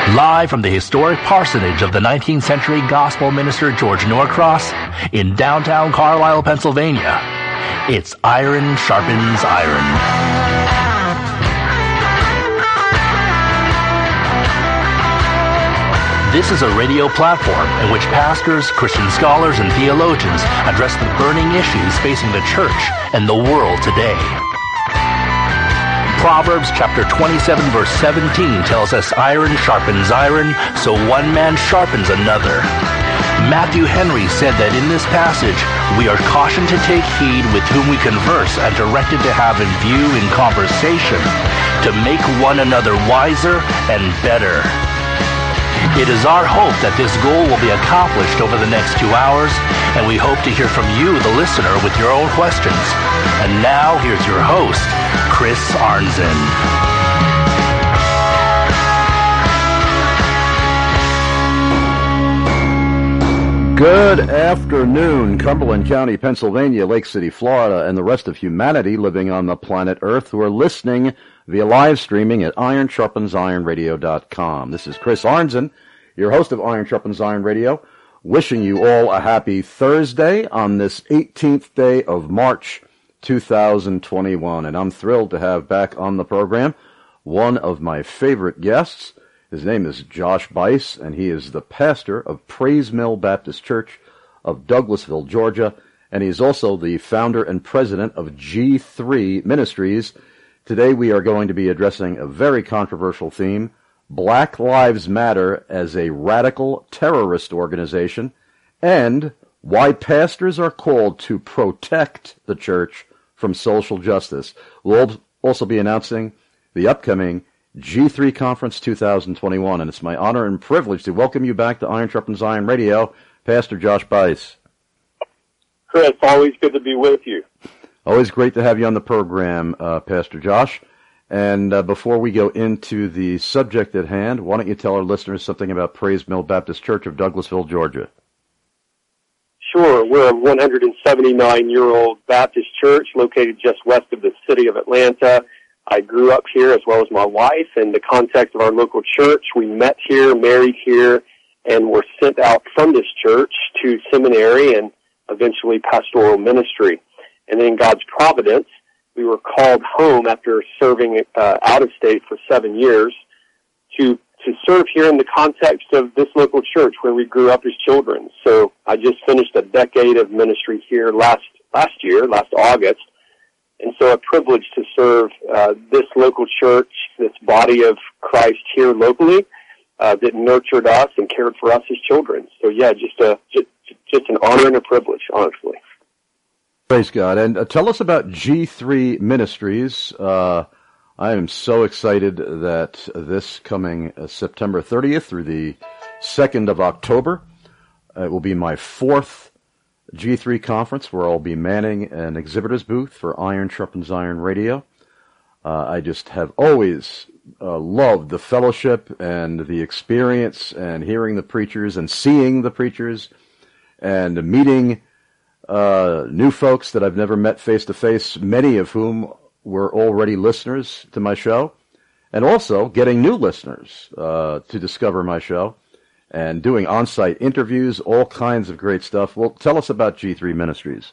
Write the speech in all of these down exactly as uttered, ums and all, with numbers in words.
Live from the historic parsonage of the nineteenth century gospel minister George Norcross in downtown Carlisle, Pennsylvania, it's Iron Sharpens Iron. This is a radio platform in which pastors, Christian scholars, and theologians address the burning issues facing the church and the world today. Proverbs chapter twenty-seven verse seventeen tells us iron sharpens iron, so one man sharpens another. Matthew Henry said that in this passage, we are cautioned to take heed with whom we converse and directed to have in view in conversation to make one another wiser and better. It is our hope that this goal will be accomplished over the next two hours, and we hope to hear from you, the listener, with your own questions. And now, here's your host, Chris Arnzen. Good afternoon, Cumberland County, Pennsylvania, Lake City, Florida, and the rest of humanity living on the planet Earth who are listening via live streaming at iron sharpens iron radio dot com. This is Chris Arnzen, your host of Iron Sharpens Iron Radio, wishing you all a happy Thursday on this eighteenth day of March two thousand twenty-one. And I'm thrilled to have back on the program one of my favorite guests. His name is Josh Buice, and he is the pastor of Praise Mill Baptist Church of Douglasville, Georgia, and he's also the founder and president of G three Ministries. Today we are going to be addressing a very controversial theme, Black Lives Matter as a radical terrorist organization, and why pastors are called to protect the church from social justice. We'll also be announcing the upcoming G three Conference two thousand twenty-one, and it's my honor and privilege to welcome you back to Iron Sharpens Iron Radio, Pastor Josh Buice. Chris, always good to be with you. Always great to have you on the program, uh, Pastor Josh. And uh, before we go into the subject at hand, why don't you tell our listeners something about Praise Mill Baptist Church of Douglasville, Georgia? Sure. We're a one hundred seventy-nine-year-old Baptist church located just west of the city of Atlanta. I grew up here as well as my wife. In the context of our local church, we met here, married here, and were sent out from this church to seminary and eventually pastoral ministry. And then in God's providence, we were called home after serving uh, out of state for seven years to to serve here in the context of this local church where we grew up as children. So I just finished a decade of ministry here last last year, last August. And so a privilege to serve uh, this local church, this body of Christ here locally uh, that nurtured us and cared for us as children. So yeah, just a just, just an honor and a privilege, honestly. Praise God. And uh, tell us about G three Ministries. Uh, I am so excited that this coming uh, September thirtieth through the second of October, uh, it will be my fourth G three conference where I'll be manning an exhibitor's booth for Iron Sharpens Iron Radio. Uh, I just have always uh, loved the fellowship and the experience and hearing the preachers and seeing the preachers and meeting uh, new folks that I've never met face to face, many of whom were already listeners to my show, and also getting new listeners uh, to discover my show. And doing on-site interviews, all kinds of great stuff. Well, tell us about G three Ministries.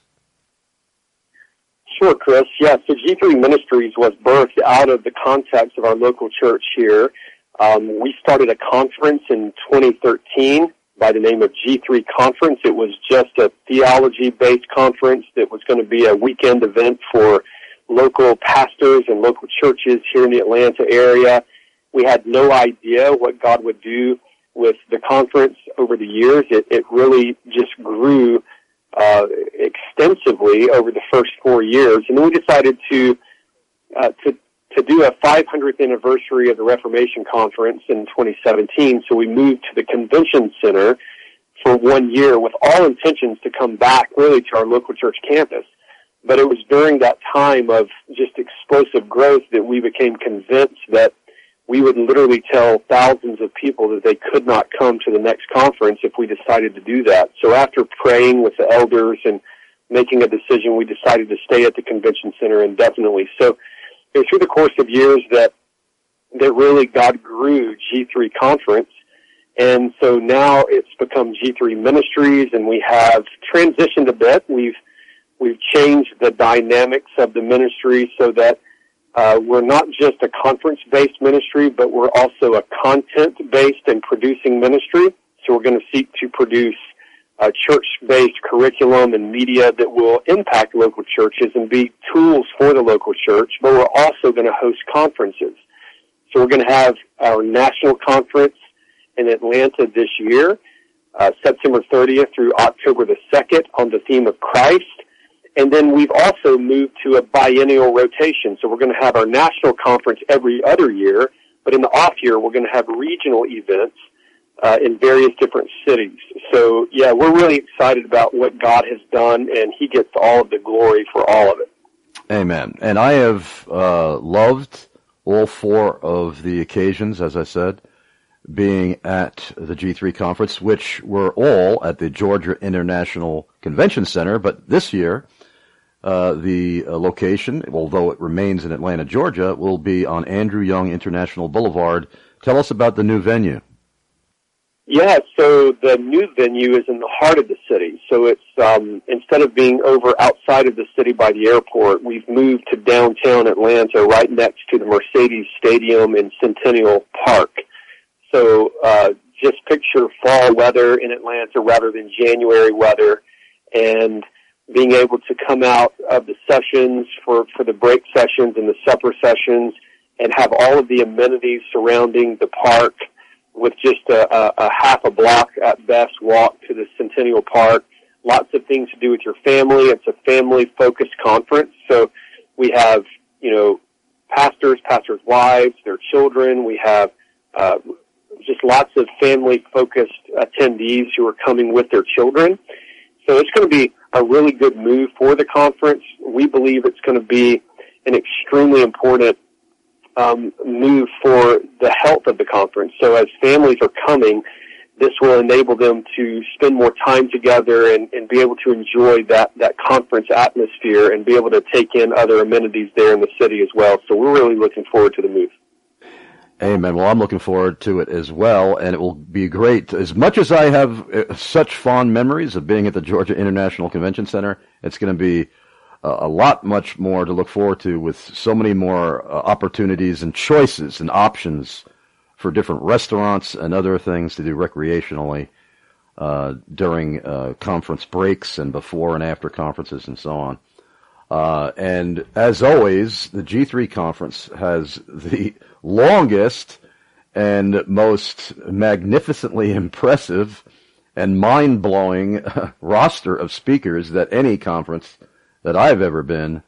Sure, Chris. Yeah, so G three Ministries was birthed out of the context of our local church here. Um, we started a conference in twenty thirteen by the name of G three Conference. It was just a theology-based conference that was going to be a weekend event for local pastors and local churches here in the Atlanta area. We had no idea what God would do with the conference over the years. It, it really just grew uh, extensively over the first four years. And then we decided to, uh, to, to do a five hundredth anniversary of the Reformation Conference in twenty seventeen. So we moved to the Convention Center for one year with all intentions to come back really to our local church campus. But it was during that time of just explosive growth that we became convinced that we would literally tell thousands of people that they could not come to the next conference if we decided to do that. So after praying with the elders and making a decision, we decided to stay at the convention center indefinitely. So it was through the course of years that that really God grew G three Conference. And so now it's become G three Ministries, and we have transitioned a bit. We've we've changed the dynamics of the ministry so that uh, we're not just a conference-based ministry, but we're also a content-based and producing ministry. So we're going to seek to produce a church-based curriculum and media that will impact local churches and be tools for the local church, but we're also going to host conferences. So we're going to have our national conference in Atlanta this year, uh, September thirtieth through October the second, on the theme of Christ. And then we've also moved to a biennial rotation. So we're going to have our national conference every other year, but in the off year, we're going to have regional events uh, in various different cities. So, yeah, we're really excited about what God has done, and he gets all of the glory for all of it. Amen. And I have uh, loved all four of the occasions, as I said, being at the G three Conference, which were all at the Georgia International Convention Center. But this year, uh, the uh, location, although it remains in Atlanta, Georgia, will be on Andrew Young International Boulevard. Tell us about the new venue. Yeah, so the new venue is in the heart of the city. So it's, um, instead of being over outside of the city by the airport, we've moved to downtown Atlanta, right next to the Mercedes Stadium in Centennial Park. So uh, just picture fall weather in Atlanta rather than January weather, and being able to come out of the sessions for, for the break sessions and the supper sessions and have all of the amenities surrounding the park with just a, a, a half a block at best walk to the Centennial Park. Lots of things to do with your family. It's a family-focused conference. So we have, you know, pastors, pastors' wives, their children. We have uh, just lots of family-focused attendees who are coming with their children. So it's going to be a really good move for the conference. We believe it's going to be an extremely important um, move for the health of the conference. So as families are coming, this will enable them to spend more time together and, and be able to enjoy that, that conference atmosphere and be able to take in other amenities there in the city as well. So we're really looking forward to the move. Amen. Well, I'm looking forward to it as well, and it will be great. As much as I have uh, such fond memories of being at the Georgia International Convention Center, it's going to be uh, a lot much more to look forward to, with so many more uh, opportunities and choices and options for different restaurants and other things to do recreationally uh, during uh, conference breaks and before and after conferences and so on. Uh, and as always, the G three Conference has the longest and most magnificently impressive and mind-blowing roster of speakers that any conference that I've ever been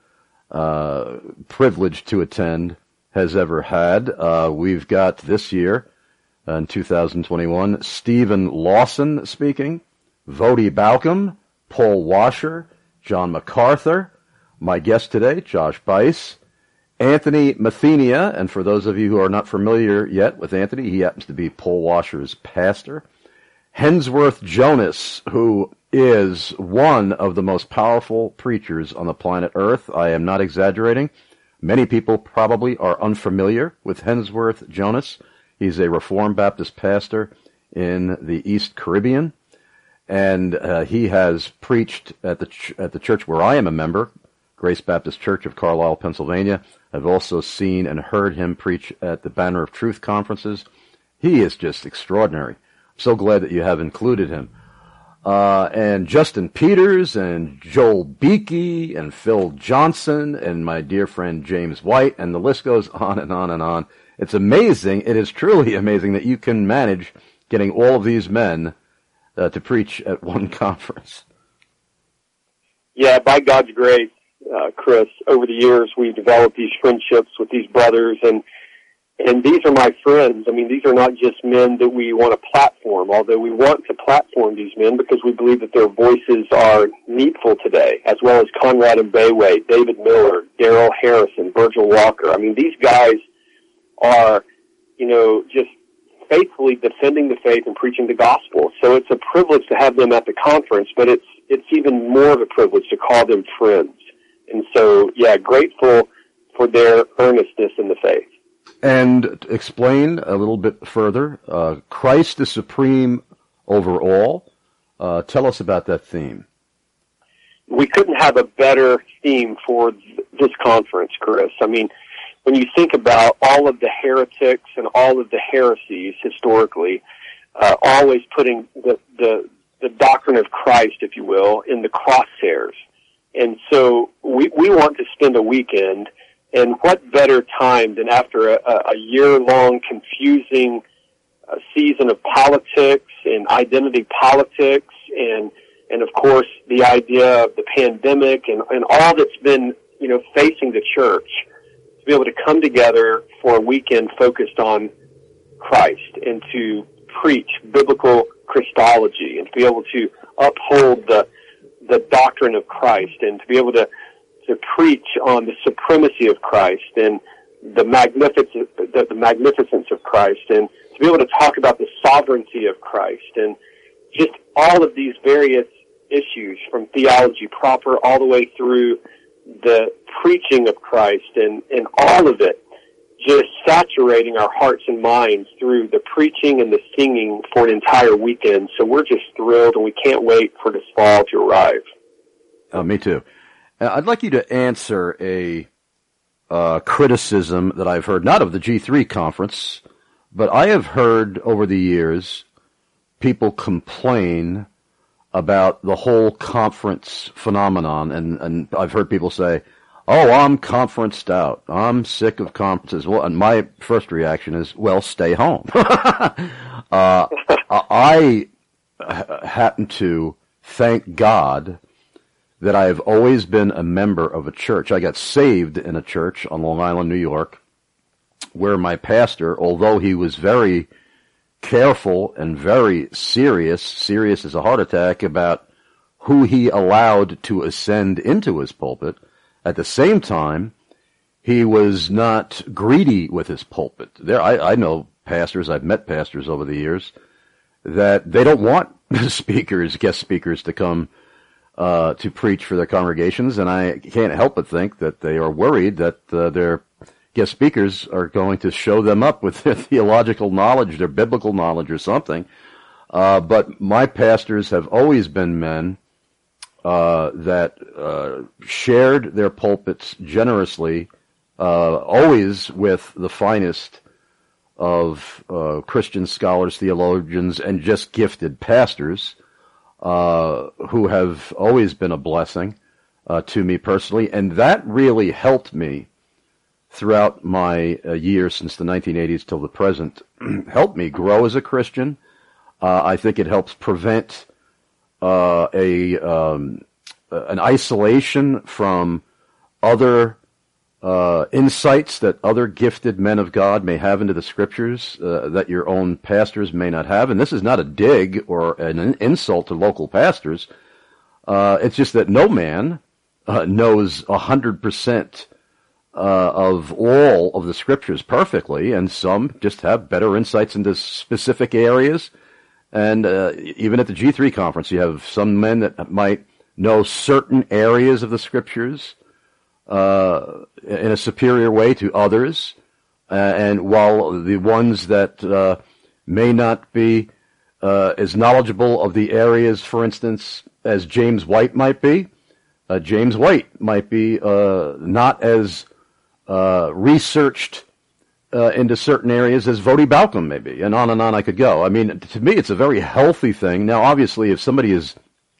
uh, privileged to attend has ever had. Uh, we've got this year, uh, in two thousand twenty-one, Stephen Lawson speaking, Voddie Baucham, Paul Washer, John MacArthur, my guest today, Josh Buice, Anthony Mathenia, and for those of you who are not familiar yet with Anthony, he happens to be Paul Washer's pastor, Hensworth Jonas, who is one of the most powerful preachers on the planet Earth. I am not exaggerating. Many people probably are unfamiliar with Hensworth Jonas. He's a Reformed Baptist pastor in the East Caribbean, and uh, he has preached at the ch- at the church where I am a member, Grace Baptist Church of Carlisle, Pennsylvania. I've also seen and heard him preach at the Banner of Truth conferences. He is just extraordinary. I'm so glad that you have included him. Uh, and Justin Peters and Joel Beakey and Phil Johnson and my dear friend James White, and the list goes on and on and on. It's amazing. It is truly amazing that you can manage getting all of these men uh, to preach at one conference. Yeah, by God's grace, uh, Chris, over the years we've developed these friendships with these brothers, and and these are my friends. I mean, these are not just men that we want to platform, although we want to platform these men because we believe that their voices are needful today, as well as Conrad and Bayway, David Miller, Darrell Harrison, Virgil Walker. I mean, these guys are, you know, just faithfully defending the faith and preaching the gospel. So it's a privilege to have them at the conference, but it's it's even more of a privilege to call them friends. And so, yeah, grateful for their earnestness in the faith. And explain a little bit further, uh, Christ is supreme over all. Uh, tell us about that theme. We couldn't have a better theme for th- this conference, Chris. I mean, when you think about all of the heretics and all of the heresies historically, uh, always putting the, the, the doctrine of Christ, if you will, in the crosshairs. And so we, we want to spend a weekend, and what better time than after a, a year-long confusing uh, season of politics and identity politics and, and of course, the idea of the pandemic and, and all that's been, you know, facing the church, to be able to come together for a weekend focused on Christ and to preach biblical Christology and to be able to uphold the the doctrine of Christ and to be able to, to preach on the supremacy of Christ and the magnificence, the, the magnificence of Christ, and to be able to talk about the sovereignty of Christ and just all of these various issues from theology proper all the way through the preaching of Christ and, and all of it just saturating our hearts and minds through the preaching and the singing for an entire weekend. So we're just thrilled, and we can't wait for this fall to arrive. Oh, me too. Uh, I'd like you to answer a uh, criticism that I've heard, not of the G three conference, but I have heard over the years people complain about the whole conference phenomenon, and, and I've heard people say, oh, I'm conferenced out. I'm sick of conferences. Well, and my first reaction is, well, stay home. uh, I happen to thank God that I have always been a member of a church. I got saved in a church on Long Island, New York, where my pastor, although he was very careful and very serious, serious as a heart attack, about who he allowed to ascend into his pulpit, at the same time, he was not greedy with his pulpit. There, I, I know pastors, I've met pastors over the years, that they don't want speakers, guest speakers, to come uh, to preach for their congregations, and I can't help but think that they are worried that uh, their guest speakers are going to show them up with their theological knowledge, their biblical knowledge or something. Uh, but my pastors have always been men Uh, that uh, shared their pulpits generously, uh, always with the finest of uh, Christian scholars, theologians, and just gifted pastors uh, who have always been a blessing uh, to me personally. And that really helped me throughout my uh, years since the nineteen eighties till the present, helped me grow as a Christian. Uh, I think it helps prevent Uh, a um, an isolation from other uh, insights that other gifted men of God may have into the Scriptures uh, that your own pastors may not have. And this is not a dig or an insult to local pastors. Uh, it's just that no man uh, knows a hundred percent of all of the Scriptures perfectly, and some just have better insights into specific areas. And uh, even at the G three conference, you have some men that might know certain areas of the Scriptures uh, in a superior way to others. Uh, and while the ones that uh, may not be uh, as knowledgeable of the areas, for instance, as James White might be, uh, James White might be uh, not as uh, researched Uh, into certain areas as Vodi Balcom maybe, and on and on I could go. I mean, to me, it's a very healthy thing. Now, obviously, if somebody is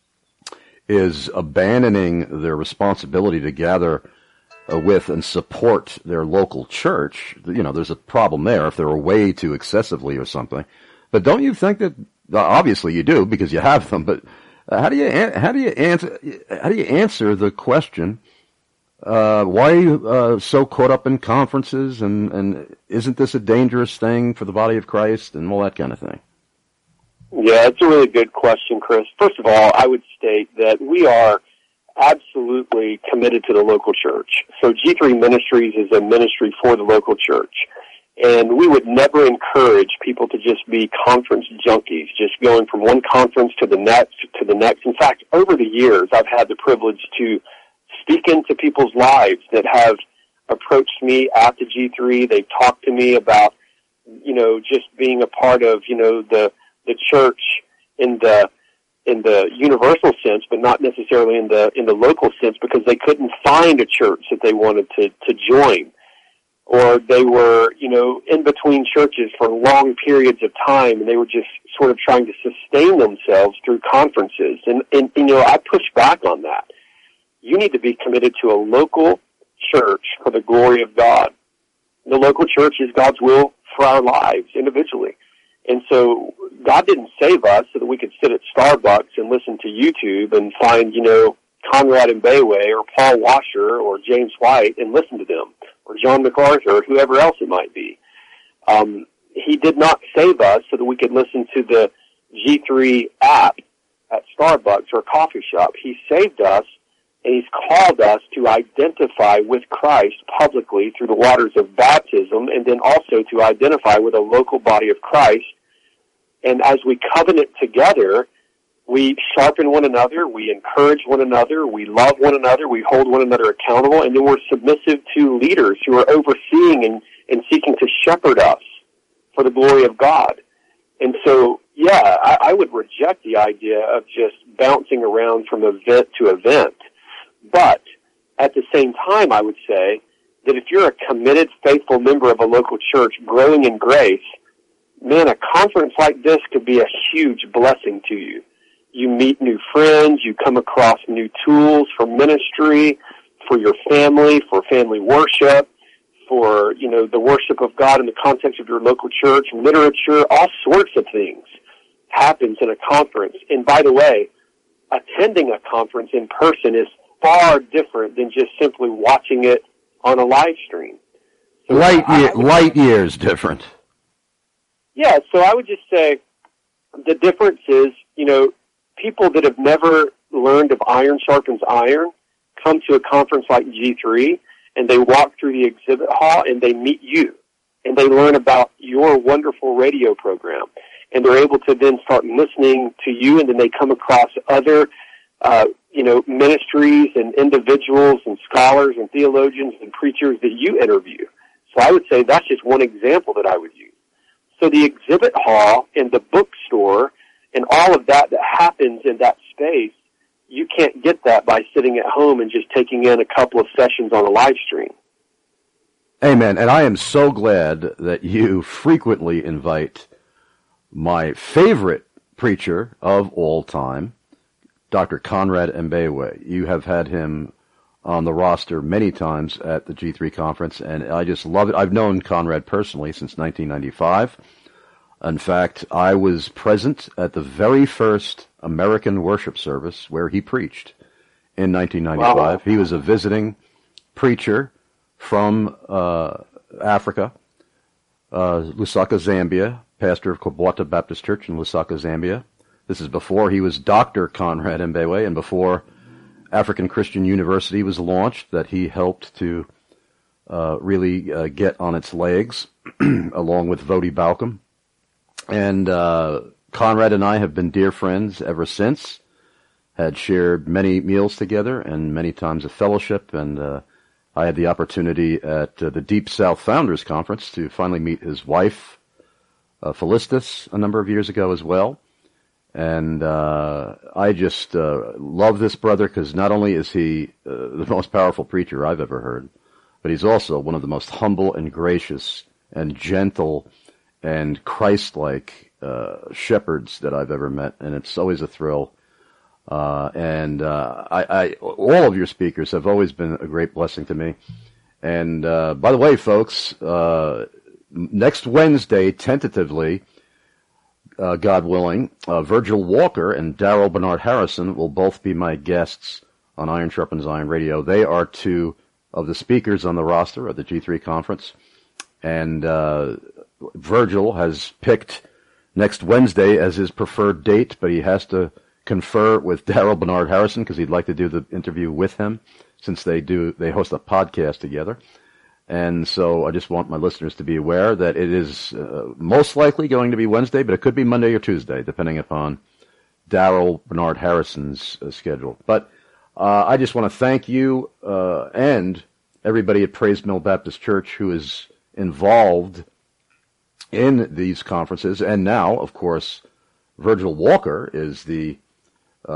is abandoning their responsibility to gather uh, with and support their local church, you know, there's a problem there if they're away too excessively or something. But don't you think that, obviously you do because you have them, but uh, how do you how do you answer how do you answer the question? Uh, why are you uh, so caught up in conferences, and, and isn't this a dangerous thing for the body of Christ and all that kind of thing? Yeah, it's a really good question, Chris. First of all, I would state that we are absolutely committed to the local church. So G three Ministries is a ministry for the local church. And we would never encourage people to just be conference junkies, just going from one conference to the next to the next. In fact, over the years, I've had the privilege to speak into people's lives that have approached me at the G three. They've talked to me about, you know, just being a part of, you know, the the church in the in the universal sense, but not necessarily in the in the local sense, because they couldn't find a church that they wanted to to join, or they were, you know, in between churches for long periods of time, and they were just sort of trying to sustain themselves through conferences. And, and you know, I push back on that. You need to be committed to a local church for the glory of God. The local church is God's will for our lives individually. And so God didn't save us so that we could sit at Starbucks and listen to YouTube and find, you know, Conrad Mbewe or Paul Washer or James White and listen to them, or John MacArthur or whoever else it might be. Um, he did not save us so that we could listen to the G three app at Starbucks or a coffee shop. He saved us, and he's called us to identify with Christ publicly through the waters of baptism, and then also to identify with a local body of Christ. And as we covenant together, we sharpen one another, we encourage one another, we love one another, we hold one another accountable, and then we're submissive to leaders who are overseeing and, and seeking to shepherd us for the glory of God. And so, yeah, I, I would reject the idea of just bouncing around from event to event. But at the same time, I would say that if you're a committed, faithful member of a local church growing in grace, man, a conference like this could be a huge blessing to you. You meet new friends, you come across new tools for ministry, for your family, for family worship, for, you know, the worship of God in the context of your local church, literature, all sorts of things happens in a conference. And by the way, attending a conference in person is far different than just simply watching it on a live stream. So light, I, year, I would, light years different. Yeah, so I would just say the difference is, you know, people that have never learned of iron sharpens iron come to a conference like G three, and they walk through the exhibit hall, and they meet you, and they learn about your wonderful radio program, and they're able to then start listening to you, and then they come across other, uh, you know, ministries and individuals and scholars and theologians and preachers that you interview. So I would say that's just one example that I would use. So the exhibit hall and the bookstore and all of that that happens in that space, you can't get that by sitting at home and just taking in a couple of sessions on a live stream. Amen. And I am so glad that you frequently invite my favorite preacher of all time, Doctor Conrad Mbewe. You have had him on the roster many times at the G three conference, and I just love it. I've known Conrad personally since nineteen ninety-five. In fact, I was present at the very first American worship service where he preached in nineteen ninety-five. Wow. He was a visiting preacher from uh, Africa, uh, Lusaka, Zambia, pastor of Kobwata Baptist Church in Lusaka, Zambia. This is before he was Doctor Conrad Mbewe and before African Christian University was launched, that he helped to uh, really uh, get on its legs, along with Vodi Balcom. And uh, Conrad and I have been dear friends ever since, had shared many meals together and many times of fellowship, and uh, I had the opportunity at uh, the Deep South Founders Conference to finally meet his wife, uh, Felistus, a number of years ago as well. And uh, I just uh, love this brother because not only is he uh, the most powerful preacher I've ever heard, but he's also one of the most humble and gracious and gentle and Christ-like uh, shepherds that I've ever met, and it's always a thrill. Uh, and uh, I, I, all of your speakers have always been a great blessing to me. And uh, by the way, folks, uh, next Wednesday, tentatively, uh, God willing, uh, Virgil Walker and Daryl Bernard Harrison will both be my guests on Iron Sharpens Iron Radio. They are two of the speakers on the roster at the G three conference, and uh, Virgil has picked next Wednesday as his preferred date, but he has to confer with Daryl Bernard Harrison because he'd like to do the interview with him, since they do they host a podcast together. And so I just want my listeners to be aware that it is uh, most likely going to be Wednesday, but it could be Monday or Tuesday, depending upon Daryl Bernard Harrison's uh, schedule. But uh, I just want to thank you uh, and everybody at Praise Mill Baptist Church who is involved in these conferences. And now, of course, Virgil Walker is the, uh,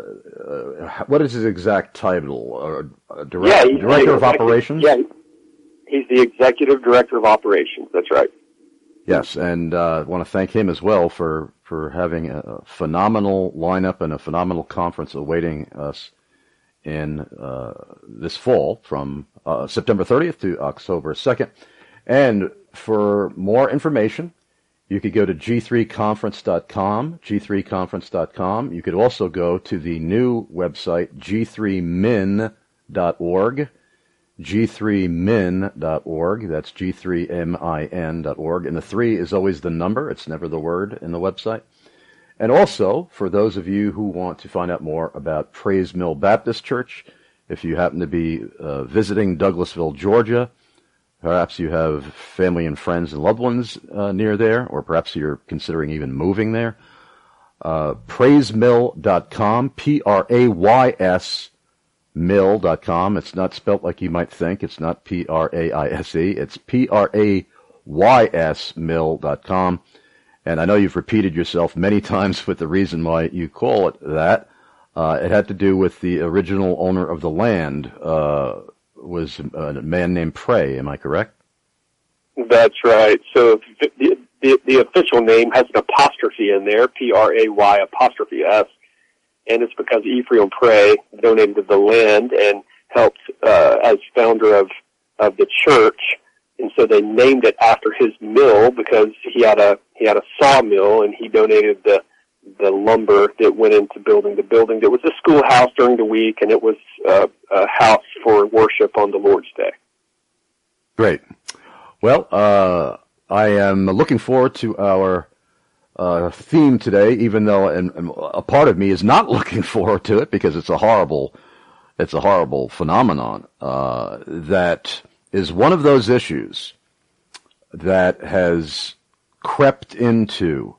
uh, what is his exact title? Uh, direct, yeah, Director of Operations? Yeah, he's the Executive Director of Operations. That's right. Yes, and uh, I want to thank him as well for, for having a phenomenal lineup and a phenomenal conference awaiting us in uh, this fall from uh, September thirtieth to October second. And for more information, you could go to G three conference dot com, G three conference dot com. You could also go to the new website, G three min dot org. G three min dot org. That's G three min dot org. And the three is always the number. It's never the word in the website. And also, for those of you who want to find out more about Praise Mill Baptist Church, if you happen to be uh, visiting Douglasville, Georgia, perhaps you have family and friends and loved ones uh, near there, or perhaps you're considering even moving there, uh, praise mill dot com, P R A Y S mill dot com. It's not spelt like you might think. It's not P R A I S E. It's P R A Y S mill dot com. And I know you've repeated yourself many times with the reason why you call it that. Uh, it had to do with the original owner of the land, uh, was a man named Pray. Am I correct? That's right. So the, the, the official name has an apostrophe in there, P R A Y apostrophe S. And it's because Ephraim Pray donated the land and helped uh, as founder of, of the church. And so they named it after his mill because he had a he had a sawmill, and he donated the the lumber that went into building the building. That was a schoolhouse during the week, and it was uh, a house for worship on the Lord's Day. Great. Well, uh, I am looking forward to our uh, theme today, even though and, and a part of me is not looking forward to it because it's a horrible it's a horrible phenomenon uh, that is one of those issues that has crept into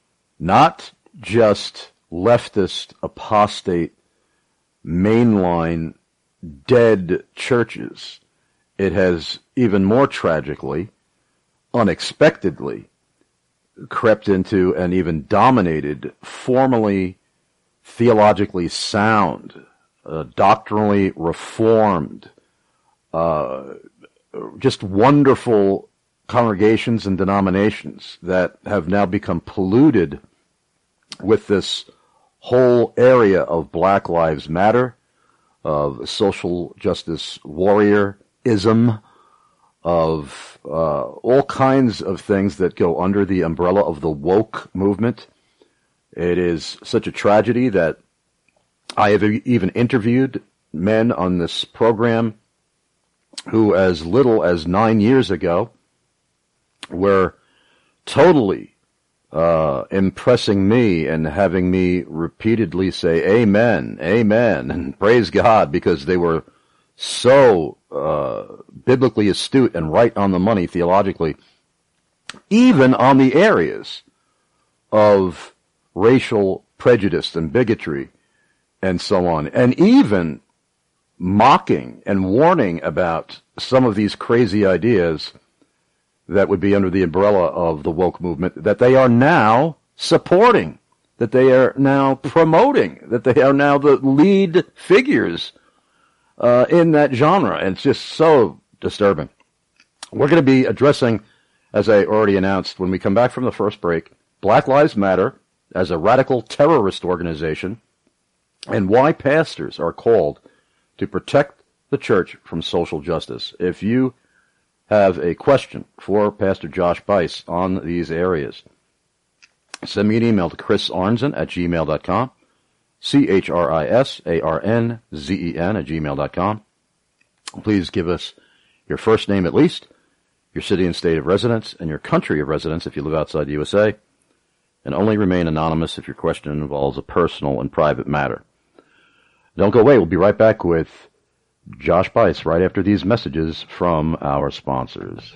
not just leftist, apostate, mainline, dead churches. It has even more tragically, unexpectedly, crept into and even dominated formally, theologically sound, uh, doctrinally reformed, uh, just wonderful congregations and denominations that have now become polluted with this whole area of Black Lives Matter, of social justice warriorism, of uh, all kinds of things that go under the umbrella of the woke movement. It is such a tragedy that I have even interviewed men on this program who, as little as nine years ago, were totally uh, impressing me and having me repeatedly say amen, amen, and praise God, because they were so uh, biblically astute and right on the money theologically, even on the areas of racial prejudice and bigotry and so on, and even mocking and warning about some of these crazy ideas that would be under the umbrella of the woke movement that they are now supporting, that they are now promoting, that they are now the lead figures uh, in that genre. And it's just so disturbing. We're going to be addressing, as I already announced, when we come back from the first break, Black Lives Matter as a radical terrorist organization and why pastors are called to protect the church from social justice. If you have a question for Pastor Josh Buice on these areas, send me an email to chris arnzen at gmail dot com, C H R I S A R N Z E N at gmail dot com. Please give us your first name at least, your city and state of residence, and your country of residence if you live outside the U S A, and only remain anonymous if your question involves a personal and private matter. Don't go away. We'll be right back with Josh Buice right after these messages from our sponsors.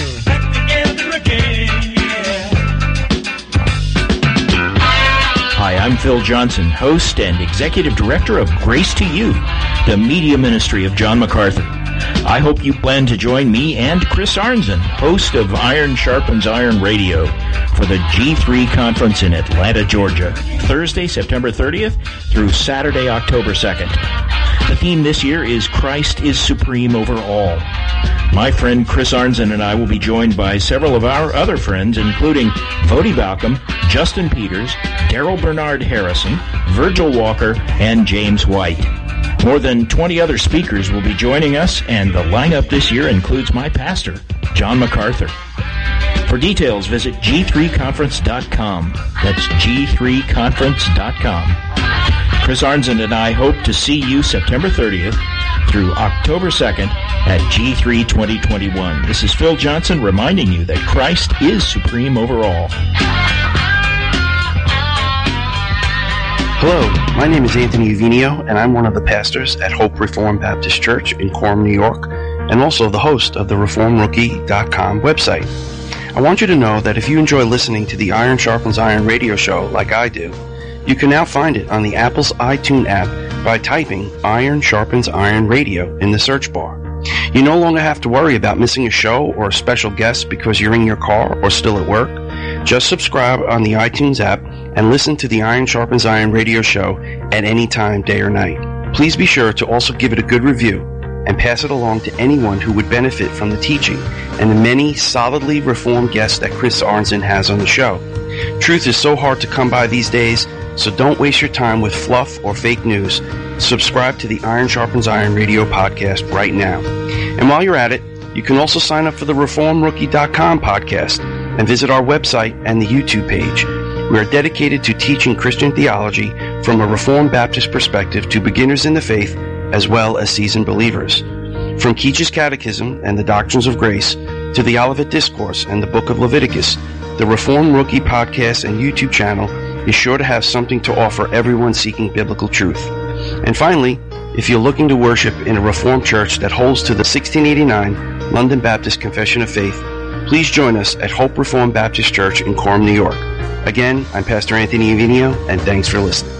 Hi, Hi, I'm Phil Johnson, host and executive director of Grace to You, the media ministry of John MacArthur. I hope you plan to join me and Chris Arnzen, host of Iron Sharpens Iron Radio, for the G three conference in Atlanta, Georgia, Thursday, September thirtieth through Saturday, October second. The theme this year is Christ is Supreme Over All. My friend Chris Arnzen and I will be joined by several of our other friends, including Vodi Balcom, Justin Peters, Daryl Bernard Harrison, Virgil Walker, and James White. More than twenty other speakers will be joining us, and the lineup this year includes my pastor, John MacArthur. For details, visit G three conference dot com. That's G three conference dot com. Chris Arnzen and I hope to see you September thirtieth through October second at G three twenty twenty-one. This is Phil Johnson reminding you that Christ is supreme over all. Hello, my name is Anthony Uvinio, and I'm one of the pastors at Hope Reformed Baptist Church in Quorum, New York, and also the host of the reform rookie dot com website. I want you to know that if you enjoy listening to the Iron Sharpens Iron radio show like I do, you can now find it on the Apple's iTunes app by typing Iron Sharpens Iron Radio in the search bar. You no longer have to worry about missing a show or a special guest because you're in your car or still at work. Just subscribe on the iTunes app and listen to the Iron Sharpens Iron radio show at any time, day or night. Please be sure to also give it a good review and pass it along to anyone who would benefit from the teaching and the many solidly reformed guests that Chris Arnzen has on the show. Truth is so hard to come by these days, so don't waste your time with fluff or fake news. Subscribe to the Iron Sharpens Iron radio podcast right now. And while you're at it, you can also sign up for the reform rookie dot com podcast and visit our website and the YouTube page. We are dedicated to teaching Christian theology from a Reformed Baptist perspective to beginners in the faith as well as seasoned believers. From Keach's Catechism and the Doctrines of Grace to the Olivet Discourse and the Book of Leviticus, the Reform Rookie podcast and YouTube channel is sure to have something to offer everyone seeking biblical truth. And finally, if you're looking to worship in a Reformed church that holds to the sixteen eighty-nine London Baptist Confession of Faith, please join us at Hope Reformed Baptist Church in Quorum, New York. Again, I'm Pastor Anthony Uvinio, and thanks for listening.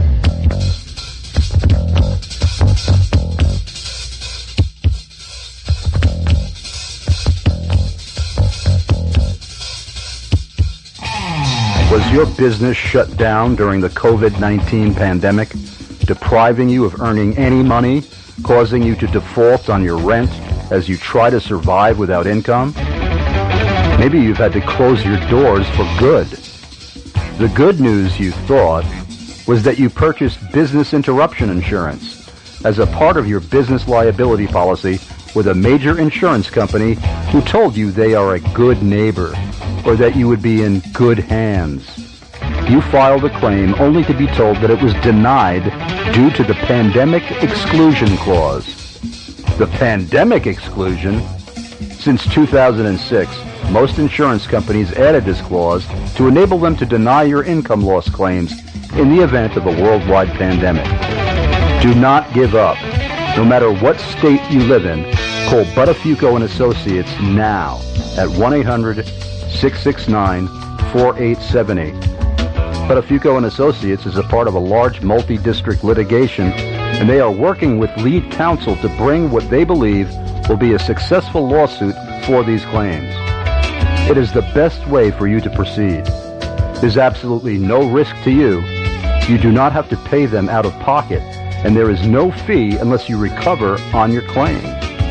Was your business shut down during the covid nineteen pandemic, depriving you of earning any money, causing you to default on your rent as you try to survive without income? Maybe you've had to close your doors for good. The good news, you thought, was that you purchased business interruption insurance as a part of your business liability policy with a major insurance company who told you they are a good neighbor or that you would be in good hands. You filed a claim only to be told that it was denied due to the Pandemic Exclusion Clause. The Pandemic Exclusion? Since two thousand six, most insurance companies added this clause to enable them to deny your income loss claims in the event of a worldwide pandemic. Do not give up. No matter what state you live in, call Buttafuoco and Associates now at one eight hundred six six nine four eight seven eight. Buttafuoco and Associates is a part of a large multi-district litigation, and they are working with lead counsel to bring what they believe will be a successful lawsuit for these claims. It is the best way for you to proceed. There's absolutely no risk to you. You do not have to pay them out of pocket, and there is no fee unless you recover on your claim.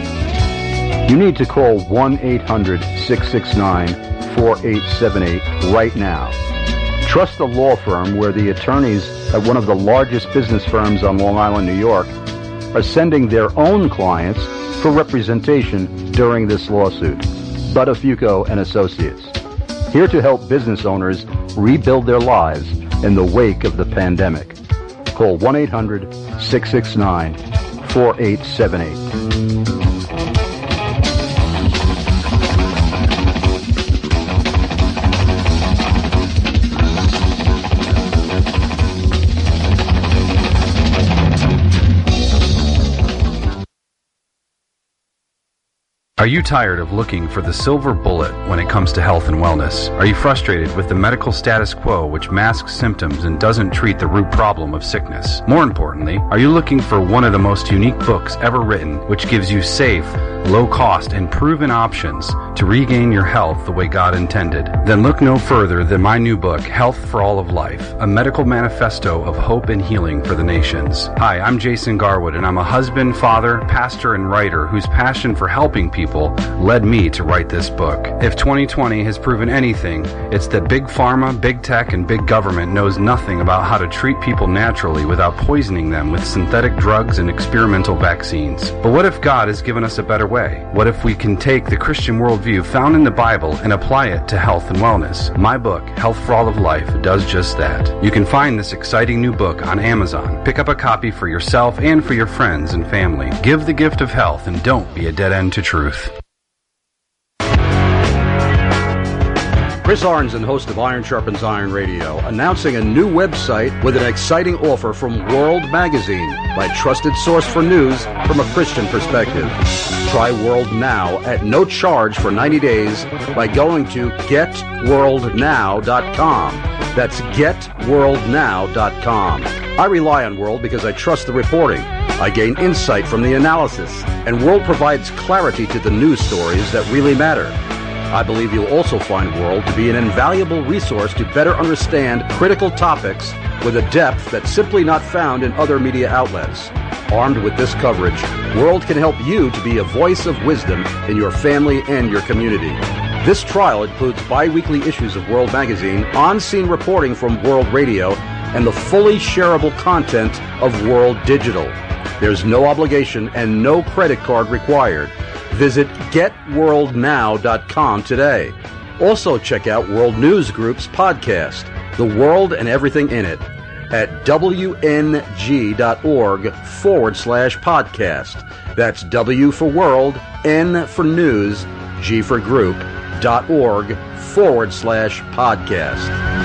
You need to call one eight hundred six six nine four eight seven eight right now. Trust the law firm where the attorneys at one of the largest business firms on Long Island, New York, are sending their own clients for representation during this lawsuit. Buttafuoco and Associates, here to help business owners rebuild their lives in the wake of the pandemic. Call one eight hundred six six nine four eight seven eight. Are you tired of looking for the silver bullet when it comes to health and wellness? Are you frustrated with the medical status quo which masks symptoms and doesn't treat the root problem of sickness? More importantly, are you looking for one of the most unique books ever written which gives you safe, low cost, and proven options to regain your health the way God intended? Then look no further than my new book, Health for All of Life, a medical manifesto of hope and healing for the nations. Hi, I'm Jason Garwood, and I'm a husband, father, pastor, and writer whose passion for helping people led me to write this book. If twenty twenty has proven anything, it's that big pharma, big tech, and big government knows nothing about how to treat people naturally without poisoning them with synthetic drugs and experimental vaccines. But what if God has given us a better way? What if we can take the Christian worldview found in the Bible and apply it to health and wellness? My book, Health for All of Life, does just that. You can find this exciting new book on Amazon. Pick up a copy for yourself and for your friends and family. Give the gift of health and don't be a dead end to truth. Chris Arnzen, host of Iron Sharpens Iron Radio, announcing a new website with an exciting offer from World Magazine, my trusted source for news from a Christian perspective. Try World Now at no charge for ninety days by going to get world now dot com. That's get world now dot com. I rely on World because I trust the reporting. I gain insight from the analysis, and World provides clarity to the news stories that really matter. I believe you'll also find World to be an invaluable resource to better understand critical topics with a depth that's simply not found in other media outlets. Armed with this coverage, World can help you to be a voice of wisdom in your family and your community. This trial includes bi-weekly issues of World Magazine, on-scene reporting from World Radio, and the fully shareable content of World Digital. There's no obligation and no credit card required. Visit get world now dot com today. Also check out World News Group's podcast, The World and Everything in It, at W N G dot org forward slash podcast. That's W for World, N for News, G for Group, dot org forward slash podcast.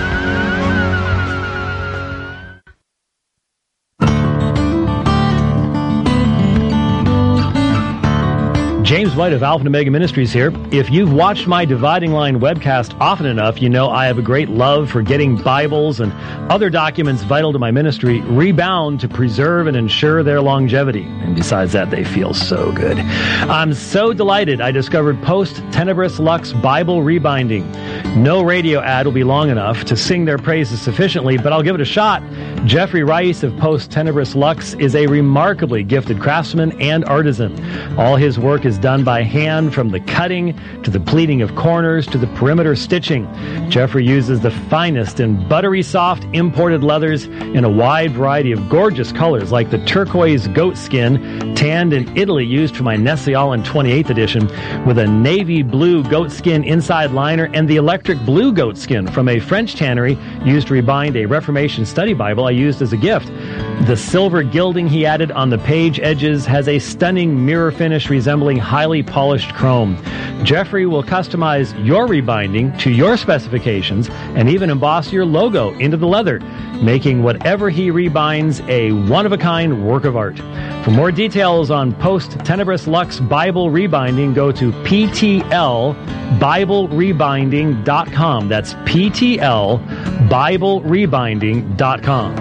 James White of Alpha and Omega Ministries here. If you've watched my Dividing Line webcast often enough, you know I have a great love for getting Bibles and other documents vital to my ministry rebound to preserve and ensure their longevity. And besides that, they feel so good. I'm so delighted I discovered Post Tenebris Lux Bible Rebinding. No radio ad will be long enough to sing their praises sufficiently, but I'll give it a shot. Jeffrey Rice of Post Tenebris Lux is a remarkably gifted craftsman and artisan. All his work is done by hand, from the cutting to the pleating of corners to the perimeter stitching. Jeffrey uses the finest and buttery soft imported leathers in a wide variety of gorgeous colors, like the turquoise goat skin tanned in Italy used for my Nestle All twenty-eighth edition, with a navy blue goat skin inside liner, and the electric blue goat skin from a French tannery used to rebind a Reformation study Bible I used as a gift. The silver gilding he added on the page edges has a stunning mirror finish resembling highly polished chrome. Jeffrey will customize your rebinding to your specifications and even emboss your logo into the leather, making whatever he rebinds a one-of-a-kind work of art. For more details on Post Tenebris Lux Bible Rebinding, go to P T L Bible Rebinding dot com. That's P T L Bible Rebinding dot com.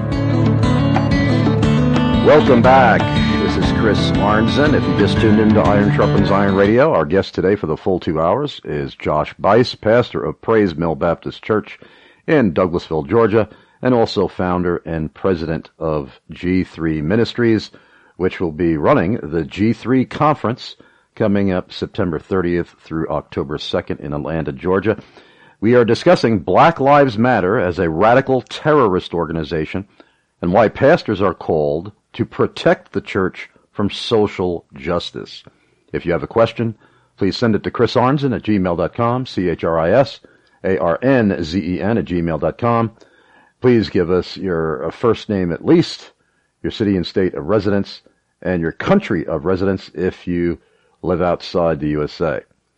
Welcome back. This is Chris Arnzen. If you just tuned into Iron Sharpens Iron Radio, our guest today for the full two hours is Josh Buice, pastor of Praise Mill Baptist Church in Douglasville, Georgia, and also founder and president of G three Ministries, which will be running the G three Conference coming up September thirtieth through October second in Atlanta, Georgia. We are discussing Black Lives Matter as a radical terrorist organization and why pastors are called to protect the church from social justice. If you have a question, please send it to Chris Arnzen at gmail dot com, C H R I S A R N Z E N at gmail dot com. Please give us your first name at least, your city and state of residence, and your country of residence if you live outside the U S A.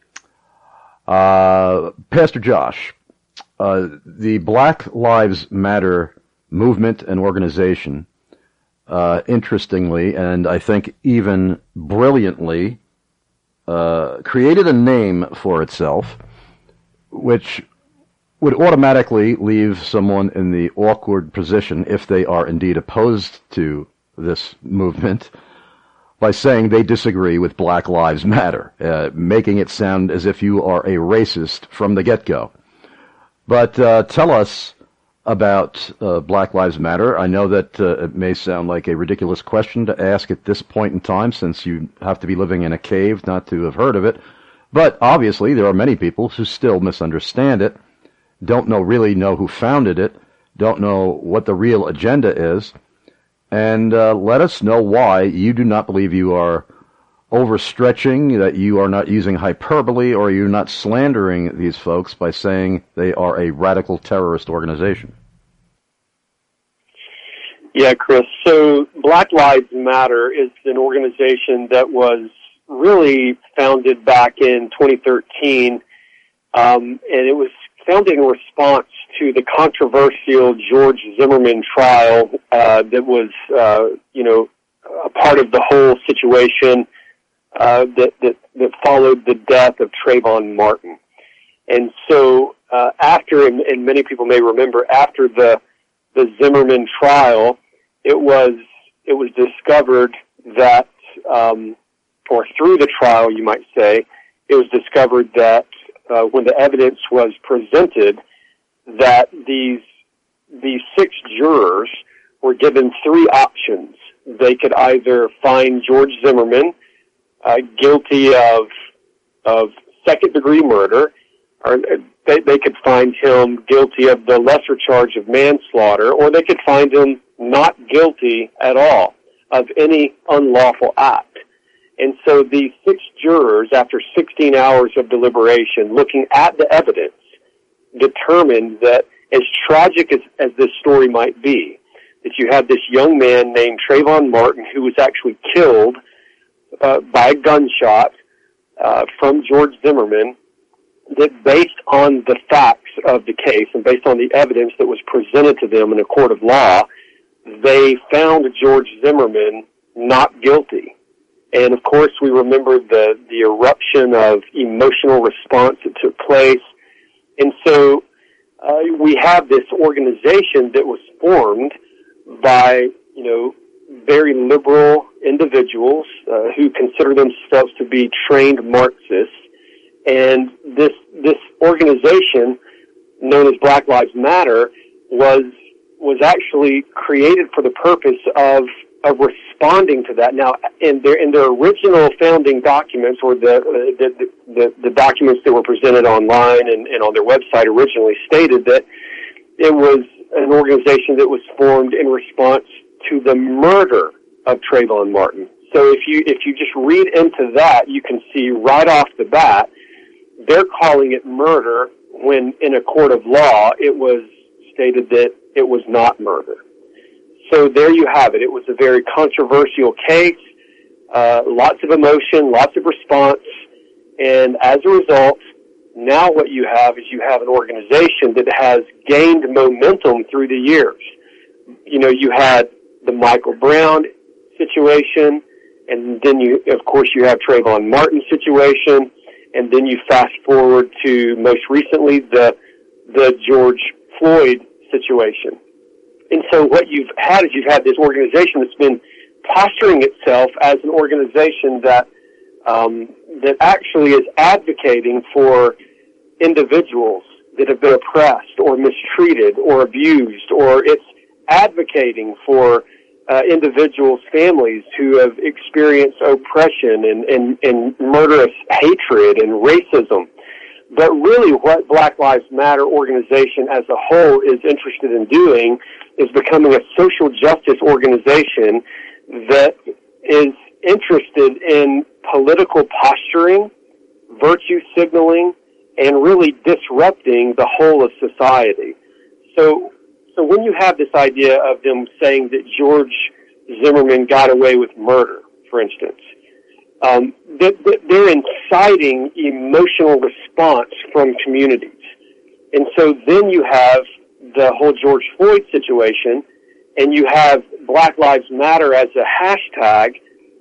Uh, Pastor Josh, uh, the Black Lives Matter movement and organization, uh, interestingly, and I think even brilliantly, uh, created a name for itself, which would automatically leave someone in the awkward position, if they are indeed opposed to this movement, by saying they disagree with Black Lives Matter, uh, making it sound as if you are a racist from the get-go. But uh, tell us about uh, Black Lives Matter. I know that uh, it may sound like a ridiculous question to ask at this point in time, since you have to be living in a cave not to have heard of it. But obviously there are many people who still misunderstand it, don't know really know who founded it, don't know what the real agenda is, and uh, let us know why you do not believe you are overstretching, that you are not using hyperbole, or you're not slandering these folks by saying they are a radical terrorist organization. Yeah, Chris. So Black Lives Matter is an organization that was really founded back in twenty thirteen, um, and it was founded in response to the controversial George Zimmerman trial uh, that was, uh, you know, a part of the whole situation uh, that, that that followed the death of Trayvon Martin. And so uh, after, and, and many people may remember, after the the Zimmerman trial, it was it was discovered that, um, or through the trial, you might say, it was discovered that uh, when the evidence was presented, that these these six jurors were given three options. They could either find George Zimmerman uh, guilty of of second degree murder, or they, they could find him guilty of the lesser charge of manslaughter, or they could find him not guilty at all of any unlawful act. And so these six jurors, after sixteen hours of deliberation, looking at the evidence, determined that, as tragic as, as this story might be, that you have this young man named Trayvon Martin who was actually killed uh, by a gunshot uh, from George Zimmerman, that based on the facts of the case and based on the evidence that was presented to them in a court of law, they found George Zimmerman not guilty. And of course, we remember the, the eruption of emotional response that took place. And so uh, we have this organization that was formed by, you know, very liberal individuals uh, who consider themselves to be trained Marxists. And this this organization, known as Black Lives Matter, was was actually created for the purpose of of responding to that. Now, in their in their original founding documents, or the the, the, the documents that were presented online and, and on their website, originally stated that it was an organization that was formed in response to the murder of Trayvon Martin. So if you if you just read into that, you can see right off the bat they're calling it murder when in a court of law it was stated that it was not murder. So there you have it. It was a very controversial case, uh, lots of emotion, lots of response, and as a result, now what you have is you have an organization that has gained momentum through the years. You know, you had the Michael Brown situation, and then you, of course, you have Trayvon Martin situation, and then you fast forward to most recently the the George Floyd situation. And so what you've had is you've had this organization that's been posturing itself as an organization that um, that actually is advocating for individuals that have been oppressed or mistreated or abused, or it's advocating for uh, individuals, families who have experienced oppression and, and, and murderous hatred and racism. But really what Black Lives Matter organization as a whole is interested in doing is becoming a social justice organization that is interested in political posturing, virtue signaling, and really disrupting the whole of society. So, so when you have this idea of them saying that George Zimmerman got away with murder, for instance, um, that, that they're inciting emotional response from communities. And so then you have the whole George Floyd situation, and you have Black Lives Matter as a hashtag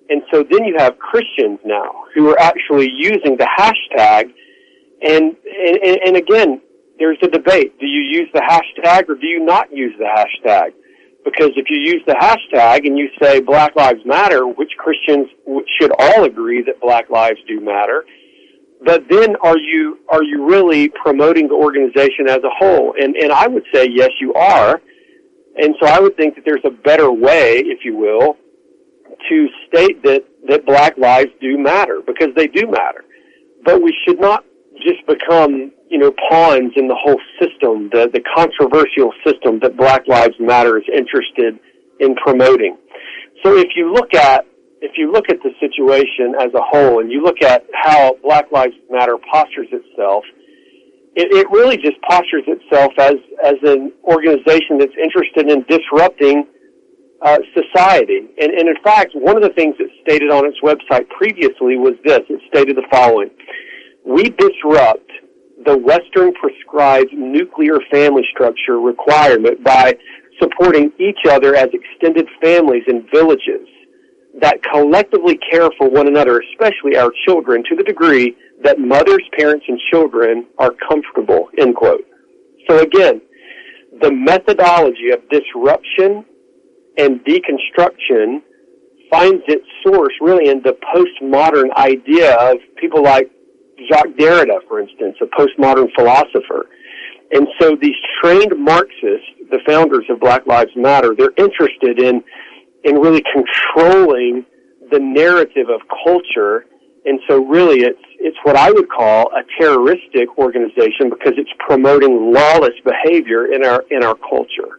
And so then you have Christians now who are actually using the hashtag. And, and, and again, there's a debate. Do you use the hashtag or do you not use the hashtag? Because if you use the hashtag and you say Black Lives Matter, which Christians should all agree that Black lives do matter, but then are you are you really promoting the organization as a whole? And and I would say yes, you are. And so I would think that there's a better way, if you will, to state that, that Black lives do matter, because they do matter. But we should not just become, you know, pawns in the whole system, the, the controversial system that Black Lives Matter is interested in promoting. So if you look at if you look at the situation as a whole, and you look at how Black Lives Matter postures itself, it, it really just postures itself as as an organization that's interested in disrupting uh, society. And, and in fact, one of the things it stated on its website previously was this. It stated the following: "We disrupt the Western prescribed nuclear family structure requirement by supporting each other as extended families in villages that collectively care for one another, especially our children, to the degree that mothers, parents, and children are comfortable," end quote. So again, the methodology of disruption and deconstruction finds its source really in the postmodern idea of people like Jacques Derrida, for instance, a postmodern philosopher. And so these trained Marxists, the founders of Black Lives Matter, they're interested in in really controlling the narrative of culture. And so really it's it's what I would call a terroristic organization, because it's promoting lawless behavior in our in our culture.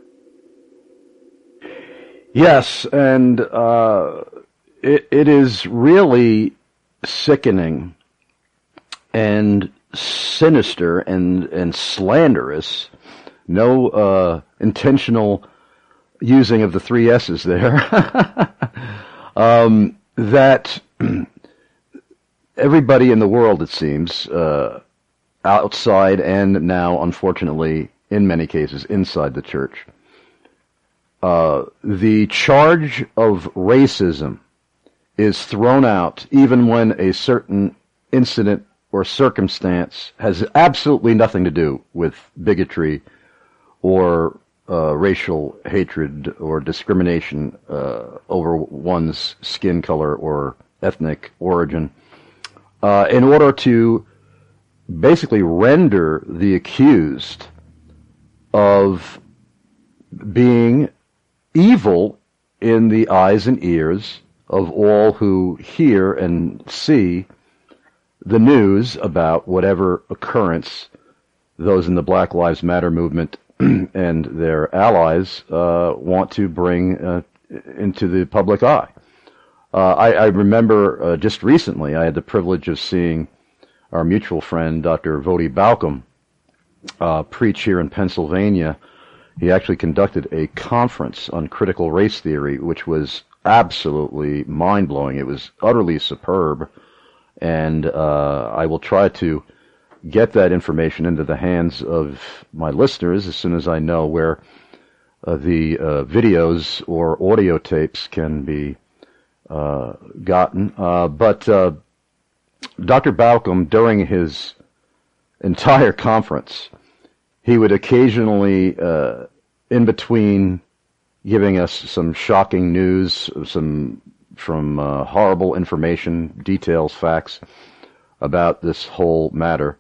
Yes, and uh, it, it is really sickening and sinister and, and slanderous. No uh, intentional using of the three S's there. um, that everybody in the world, it seems, uh, outside and now, unfortunately, in many cases, inside the church, uh, the charge of racism is thrown out even when a certain incident or circumstance has absolutely nothing to do with bigotry or uh, racial hatred or discrimination uh, over one's skin color or ethnic origin, uh, in order to basically render the accused of being evil in the eyes and ears of all who hear and see the news about whatever occurrence those in the Black Lives Matter movement and their allies uh, want to bring uh, into the public eye. Uh, I, I remember uh, just recently I had the privilege of seeing our mutual friend, Doctor Voddie Baucham, uh, preach here in Pennsylvania. He actually conducted a conference on critical race theory, which was absolutely mind-blowing. It was utterly superb. And uh, I will try to get that information into the hands of my listeners as soon as I know where uh, the uh, videos or audio tapes can be uh, gotten. Uh, but uh, Doctor Baucham, during his entire conference, he would occasionally, uh, in between giving us some shocking news, some from uh, horrible information, details, facts about this whole matter,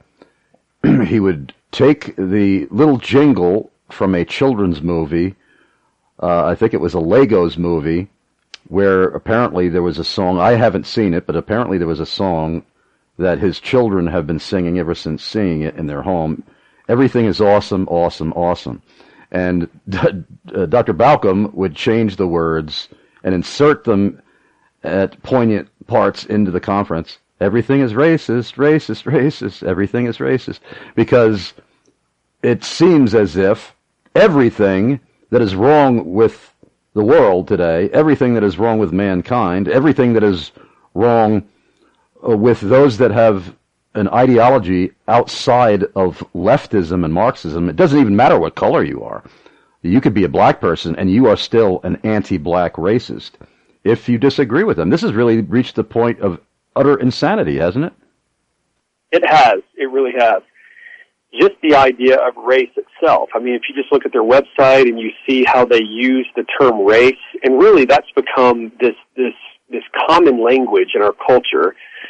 he would take the little jingle from a children's movie, uh, I think it was a Legos movie, where apparently there was a song, I haven't seen it, but apparently there was a song that his children have been singing ever since seeing it in their home. Everything is awesome, awesome, awesome. And uh, Doctor Baucham would change the words and insert them at poignant parts into the conference. Everything is racist, racist, racist, everything is racist. Because it seems as if everything that is wrong with the world today, everything that is wrong with mankind, everything that is wrong uh, with those that have an ideology outside of leftism and Marxism, it doesn't even matter what color you are. You could be a black person and you are still an anti-black racist. if you disagree with them. This has really reached the point of utter insanity, hasn't it? It has. It really has. Just the idea of race itself. I mean, if you just look at their website and you see how they use the term race, and really that's become this this this common language in our culture,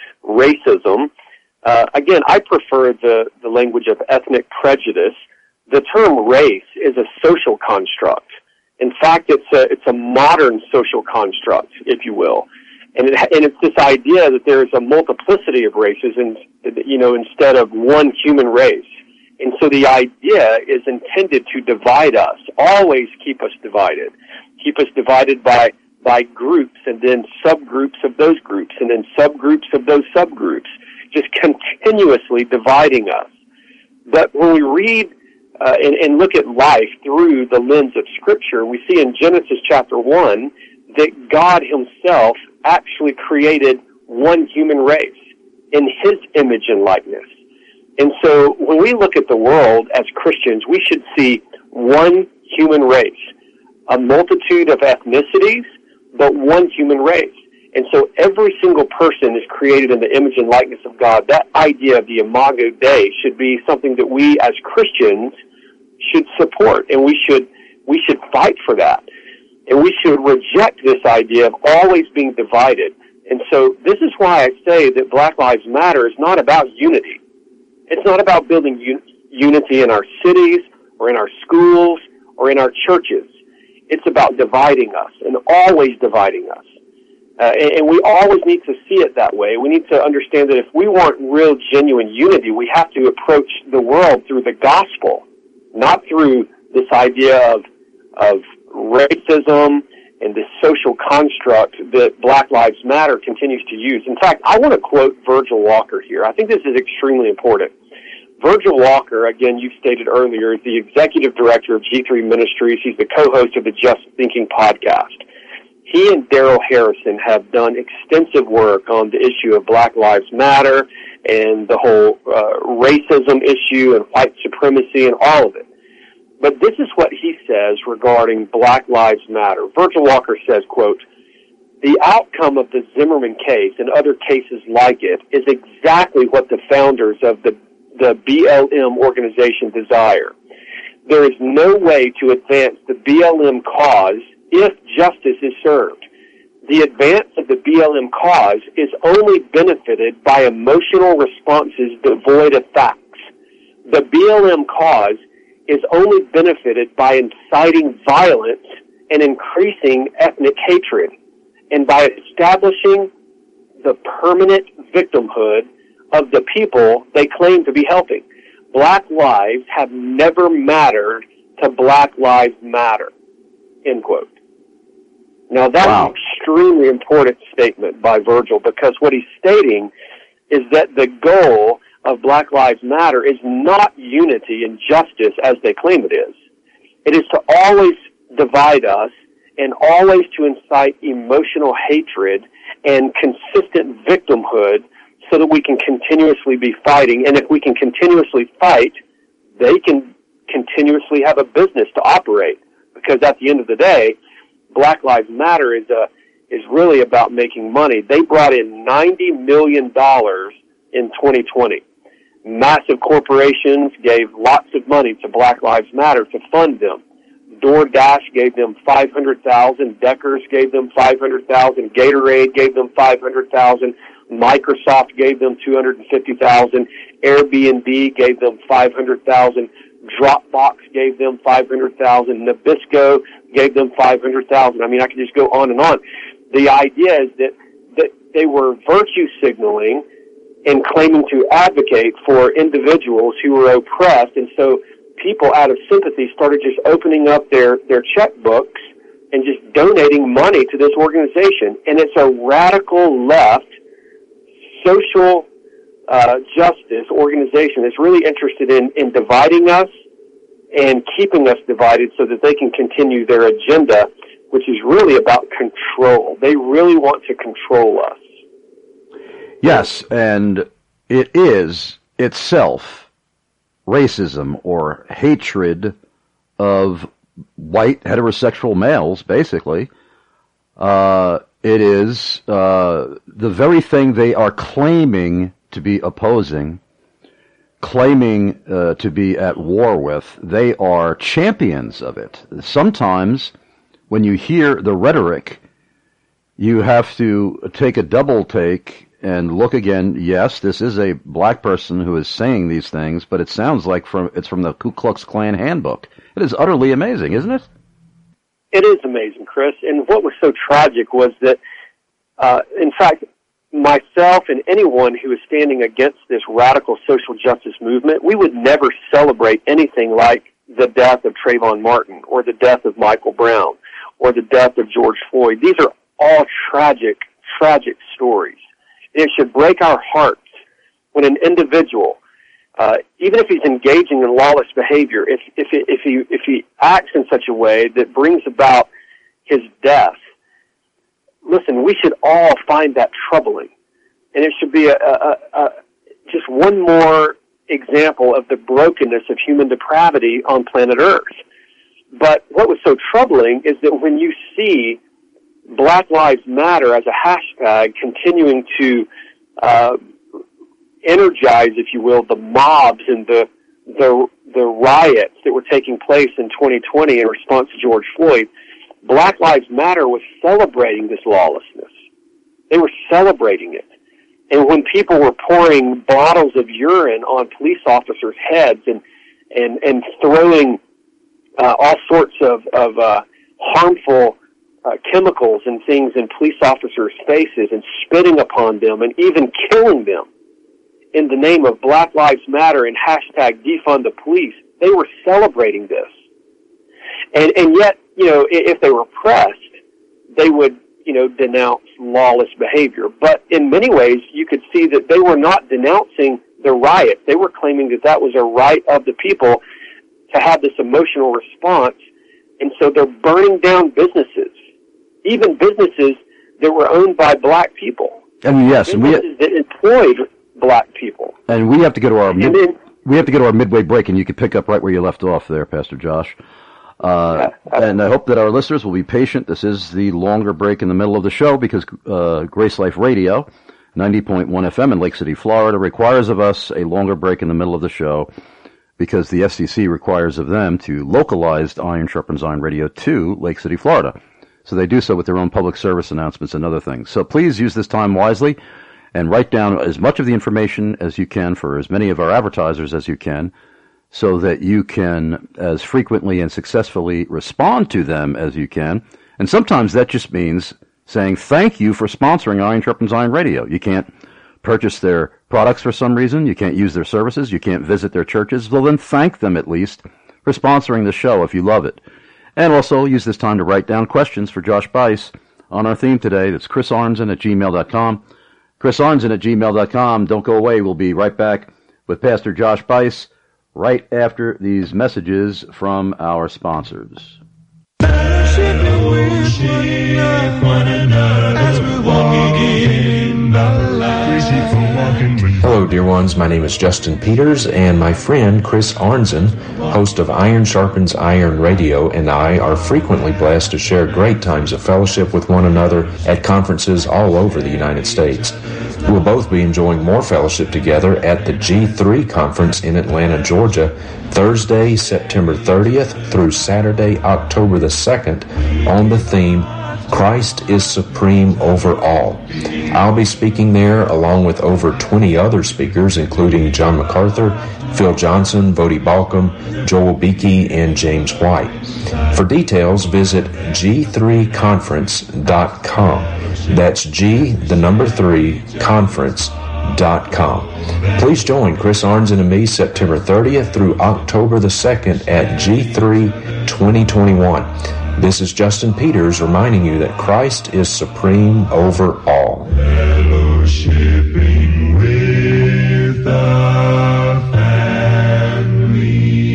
racism. Uh, again, I prefer the, the language of ethnic prejudice. The term race is a social construct. In fact, it's a it's a modern social construct, if you will. And, it, and it's this idea that there is a multiplicity of races, and you know, instead of one human race. And so the idea is intended to divide us, always keep us divided, keep us divided by by groups, and then subgroups of those groups, and then subgroups of those subgroups, just continuously dividing us. But when we read uh, and, and look at life through the lens of Scripture, we see in Genesis chapter one that God himself actually created one human race in his image and likeness. And so when we look at the world as Christians, we should see one human race, a multitude of ethnicities, but one human race. And so every single person is created in the image and likeness of God. That idea of the Imago Dei should be something that we as Christians should support, and we should we should fight for that. And we should reject this idea of always being divided. And so this is why I say that Black Lives Matter is not about unity. It's not about building un- unity in our cities or in our schools or in our churches. It's about dividing us and always dividing us. Uh, and, and we always need to see it that way. We need to understand that if we want real, genuine unity, we have to approach the world through the gospel, not through this idea of of racism and this social construct that Black Lives Matter continues to use. In fact, I want to quote Virgil Walker here. I think this is extremely important. Virgil Walker, again, you stated earlier, is the executive director of G three Ministries. He's the co-host of the Just Thinking podcast. He and Daryl Harrison have done extensive work on the issue of Black Lives Matter and the whole uh, racism issue and white supremacy and all of it. But this is what he says regarding Black Lives Matter. Virgil Walker says, quote, "The outcome of the Zimmerman case and other cases like it is exactly what the founders of the, the B L M organization desire. There is no way to advance the B L M cause if justice is served. The advance of the B L M cause is only benefited by emotional responses devoid of facts. The B L M cause is only benefited by inciting violence and increasing ethnic hatred, and by establishing the permanent victimhood of the people they claim to be helping. Black lives have never mattered to Black Lives Matter," end quote. Now that's wow. an extremely important statement by Virgil, because what he's stating is that the goal of Black Lives Matter is not unity and justice as they claim it is. It is to always divide us and always to incite emotional hatred and consistent victimhood so that we can continuously be fighting. And if we can continuously fight, they can continuously have a business to operate. Because at the end of the day, Black Lives Matter is a, is really about making money. They brought in ninety million dollars in twenty twenty. Massive corporations gave lots of money to Black Lives Matter to fund them. DoorDash gave them five hundred thousand dollars. Deckers gave them five hundred thousand dollars. Gatorade gave them five hundred thousand dollars. Microsoft gave them two hundred fifty thousand dollars. Airbnb gave them five hundred thousand dollars. Dropbox gave them five hundred thousand dollars. Nabisco gave them five hundred thousand dollars. I mean, I could just go on and on. The idea is that, that they were virtue signaling and claiming to advocate for individuals who were oppressed, and so people out of sympathy started just opening up their, their checkbooks and just donating money to this organization. And it's a radical left social uh, justice organization that's really interested in, in dividing us and keeping us divided so that they can continue their agenda, which is really about control. They really want to control us. Yes, and it is itself racism or hatred of white heterosexual males, basically. Uh, It is uh, the very thing they are claiming to be opposing, claiming uh, to be at war with. They are champions of it. Sometimes when you hear the rhetoric, you have to take a double take and look again. Yes, this is a black person who is saying these things, but it sounds like from it's from the Ku Klux Klan handbook. It is utterly amazing, isn't it? It is amazing, Chris. And what was so tragic was that, uh, in fact, myself and anyone who is standing against this radical social justice movement, we would never celebrate anything like the death of Trayvon Martin or the death of Michael Brown or the death of George Floyd. These are all tragic, tragic stories. And it should break our hearts when an individual, uh, even if he's engaging in lawless behavior, if, if, he, if, he, if he acts in such a way that brings about his death, listen, we should all find that troubling. And it should be a, a, a, just one more example of the brokenness of human depravity on planet Earth. But what was so troubling is that when you see Black Lives Matter as a hashtag continuing to uh, energize, if you will, the mobs and the, the, the riots that were taking place in twenty twenty in response to George Floyd, Black Lives Matter was celebrating this lawlessness. They were celebrating it. And when people were pouring bottles of urine on police officers' heads and and and throwing uh, all sorts of of uh, harmful uh, chemicals and things in police officers' faces and spitting upon them and even killing them in the name of Black Lives Matter and hashtag defund the police, they were celebrating this. And and yet, you know, if they were pressed, they would, you know, denounce lawless behavior. But in many ways, you could see that they were not denouncing the riot. They were claiming that that was a right of the people to have this emotional response. And so they're burning down businesses, even businesses that were owned by black people. And yes, and we that employed black people. And we have to go to our mid, then, we have to go to our midway break, and you can pick up right where you left off there, Pastor Josh. Uh, and I hope that our listeners will be patient. This is the longer break in the middle of the show because uh, Grace Life Radio, ninety point one F M in Lake City, Florida, requires of us a longer break in the middle of the show because the S E C requires of them to localize Iron Sharpens Iron Radio to Lake City, Florida. So they do so with their own public service announcements and other things. So please use this time wisely and write down as much of the information as you can for as many of our advertisers as you can, so that you can as frequently and successfully respond to them as you can. And sometimes that just means saying thank you for sponsoring Iron Sharpens Iron Radio. You can't purchase their products for some reason. You can't use their services. You can't visit their churches. Well, then thank them at least for sponsoring the show if you love it. And also use this time to write down questions for Josh Buice on our theme today. That's Chris Arnzen at gmail dot com. Chris Arnzen at gmail dot com. Don't go away. We'll be right back with Pastor Josh Buice right after these messages from our sponsors. Hello, dear ones. My name is Justin Peters, and my friend Chris Arnzen, host of Iron Sharpens Iron Radio, and I are frequently blessed to share great times of fellowship with one another at conferences all over the United States. We'll both be enjoying more fellowship together at the G three Conference in Atlanta, Georgia, Thursday, September thirtieth through Saturday, October the second, on the theme, Christ is Supreme Over All. I'll be speaking there along with over twenty other speakers, including John MacArthur, Phil Johnson, Vodi Balcom, Joel Beakey, and James White. For details, visit G three conference dot com. That's G, the number three, conference dot com. Please join Chris Arnzen and me September thirtieth through October the second at G three twenty twenty-one. This is Justin Peters reminding you that Christ is supreme over all. Fellowshipping with the family.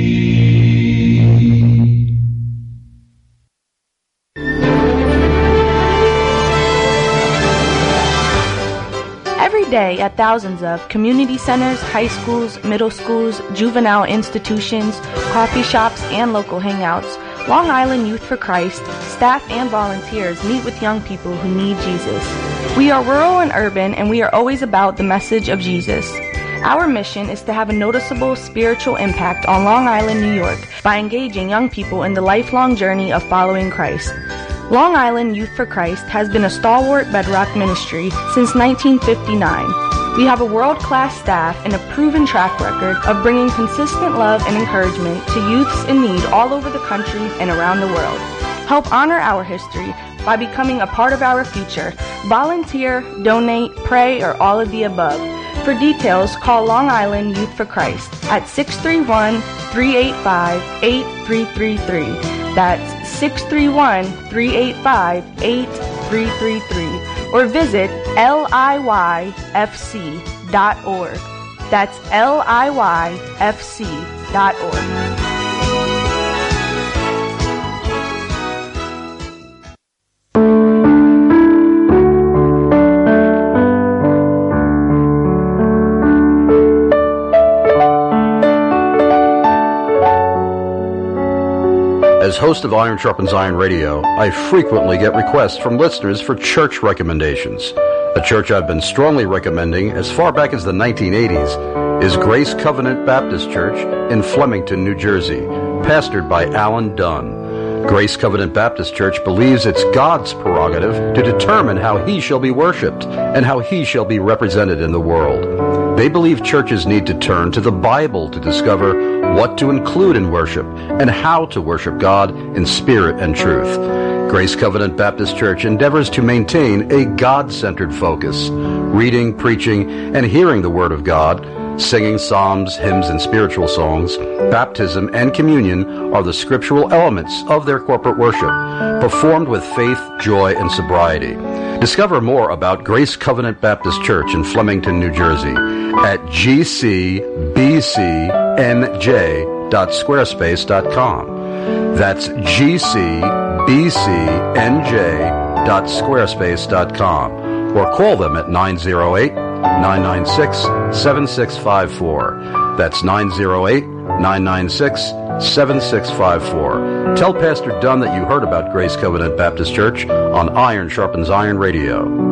Every day at thousands of community centers, high schools, middle schools, juvenile institutions, coffee shops, and local hangouts, Long Island Youth for Christ, staff and volunteers meet with young people who need Jesus. We are rural and urban, and we are always about the message of Jesus. Our mission is to have a noticeable spiritual impact on Long Island, New York, by engaging young people in the lifelong journey of following Christ. Long Island Youth for Christ has been a stalwart bedrock ministry since nineteen fifty-nine. We have a world-class staff and a proven track record of bringing consistent love and encouragement to youths in need all over the country and around the world. Help honor our history by becoming a part of our future. Volunteer, donate, pray, or all of the above. For details, call Long Island Youth for Christ at six three one, three eight five, eight three three three. That's six three one, three eight five, eight three three three. Or visit L I Y F C dot org. That's L I Y F C dot org. As host of Iron Sharpens Iron Radio, I frequently get requests from listeners for church recommendations. A church I've been strongly recommending as far back as the nineteen eighties is Grace Covenant Baptist Church in Flemington, New Jersey, pastored by Alan Dunn. Grace Covenant Baptist Church believes it's God's prerogative to determine how He shall be worshipped and how He shall be represented in the world. They believe churches need to turn to the Bible to discover what to include in worship and how to worship God in spirit and truth. Grace Covenant Baptist Church endeavors to maintain a God-centered focus, reading, preaching, and hearing the Word of God. Singing psalms, hymns, and spiritual songs, baptism, and communion are the scriptural elements of their corporate worship, performed with faith, joy, and sobriety. Discover more about Grace Covenant Baptist Church in Flemington, New Jersey at g c b c n j dot squarespace dot com. That's g c b c n j dot squarespace dot com. Or call them at nine oh eight, nine nine six, seven six five four. That's nine oh eight, nine nine six, seven six five four. Tell Pastor Dunn that you heard about Grace Covenant Baptist Church on Iron Sharpens Iron Radio.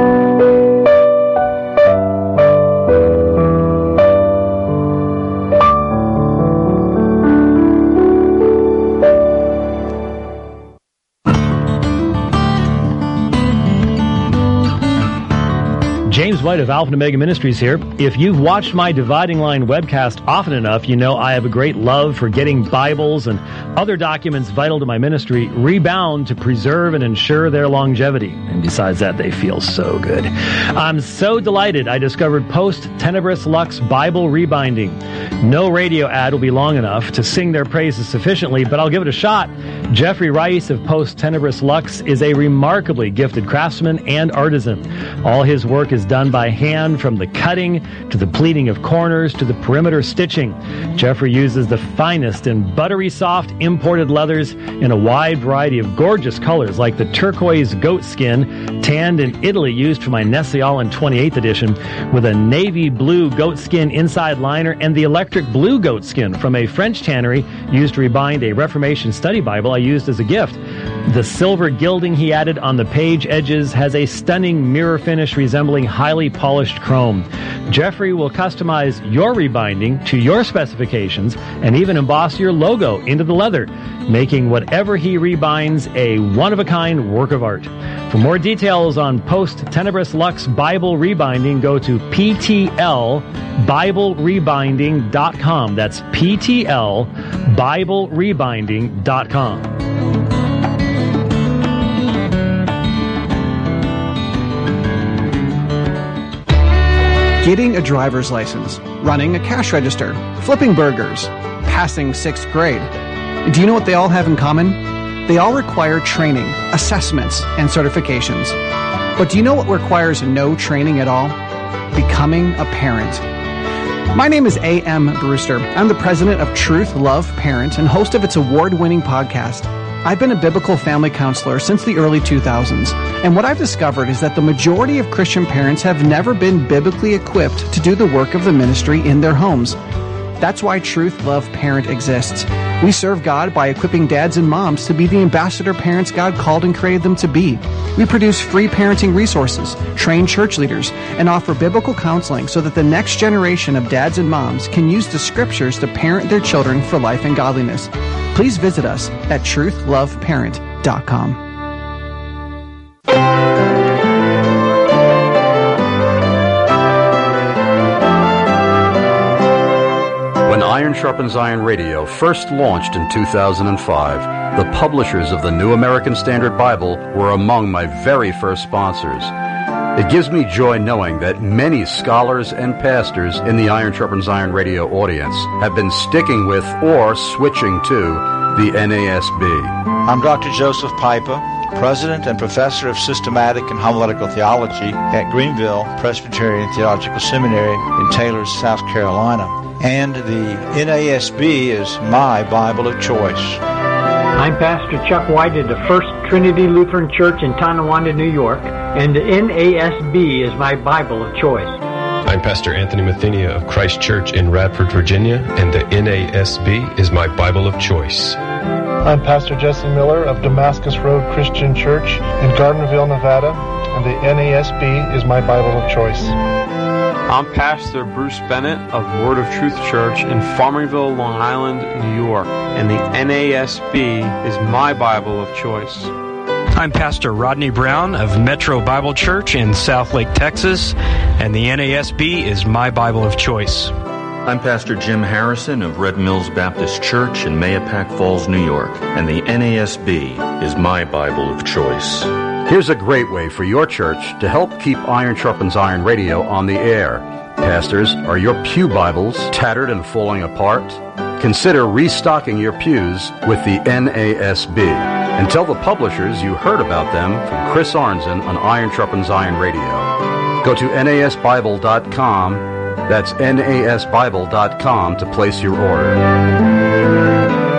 James White of Alpha and Omega Ministries here. If you've watched my Dividing Line webcast often enough, you know I have a great love for getting Bibles and other documents vital to my ministry rebound to preserve and ensure their longevity. And besides that, they feel so good. I'm so delighted I discovered Post Tenebris Lux Bible Rebinding. No radio ad will be long enough to sing their praises sufficiently, but I'll give it a shot. Jeffrey Rice of Post Tenebris Lux is a remarkably gifted craftsman and artisan. All his work is done by hand, from the cutting to the pleating of corners to the perimeter stitching. Jeffrey uses the finest and buttery soft imported leathers in a wide variety of gorgeous colors, like the turquoise goat skin tanned in Italy used for my Nestle-Aland twenty-eighth edition, with a navy blue goat skin inside liner, and the electric blue goat skin from a French tannery used to rebind a Reformation study Bible I used as a gift. The silver gilding he added on the page edges has a stunning mirror finish resembling highly polished chrome. Jeffrey will customize your rebinding to your specifications and even emboss your logo into the leather, making whatever he rebinds a one-of-a-kind work of art. For more details on Post Tenebris Lux Bible Rebinding, go to p t l bible rebinding dot com. That's p t l bible rebinding dot com. Getting a driver's license, running a cash register, flipping burgers, passing sixth grade. Do you know what they all have in common? They all require training, assessments, and certifications. But do you know what requires no training at all? Becoming a parent. My name is A M Brewster. I'm the president of Truth Love Parent and host of its award-winning podcast. I've been a biblical family counselor since the early two thousands, and what I've discovered is that the majority of Christian parents have never been biblically equipped to do the work of the ministry in their homes. That's why Truth Love Parent exists. We serve God by equipping dads and moms to be the ambassador parents God called and created them to be. We produce free parenting resources, train church leaders, and offer biblical counseling so that the next generation of dads and moms can use the scriptures to parent their children for life and godliness. Please visit us at truth love parent dot com. When Iron Sharpens Iron Radio first launched in two thousand five, the publishers of the New American Standard Bible were among my very first sponsors. It gives me joy knowing that many scholars and pastors in the Iron Sharpens Iron Radio audience have been sticking with or switching to the N A S B. I'm Doctor Joseph Piper, President and Professor of Systematic and Homiletical Theology at Greenville Presbyterian Theological Seminary in Taylor, South Carolina. And the N A S B is my Bible of choice. I'm Pastor Chuck White of the First Trinity Lutheran Church in Tonawanda, New York, and the N A S B is my Bible of choice. I'm Pastor Anthony Mathenia of Christ Church in Radford, Virginia, and the N A S B is my Bible of choice. I'm Pastor Jesse Miller of Damascus Road Christian Church in Gardnerville, Nevada, and the N A S B is my Bible of choice. I'm Pastor Bruce Bennett of Word of Truth Church in Farmingville, Long Island, New York, and the N A S B is my Bible of choice. I'm Pastor Rodney Brown of Metro Bible Church in Southlake, Texas, and the N A S B is my Bible of choice. I'm Pastor Jim Harrison of Red Mills Baptist Church in Mahopac Falls, New York, and the N A S B is my Bible of choice. Here's a great way for your church to help keep Iron Sharpens Iron Radio on the air. Pastors, are your pew Bibles tattered and falling apart? Consider restocking your pews with the N A S B. And tell the publishers you heard about them from Chris Arnzen on Iron Sharpens Iron Radio. Go to N A S Bible dot com. That's N A S Bible dot com to place your order.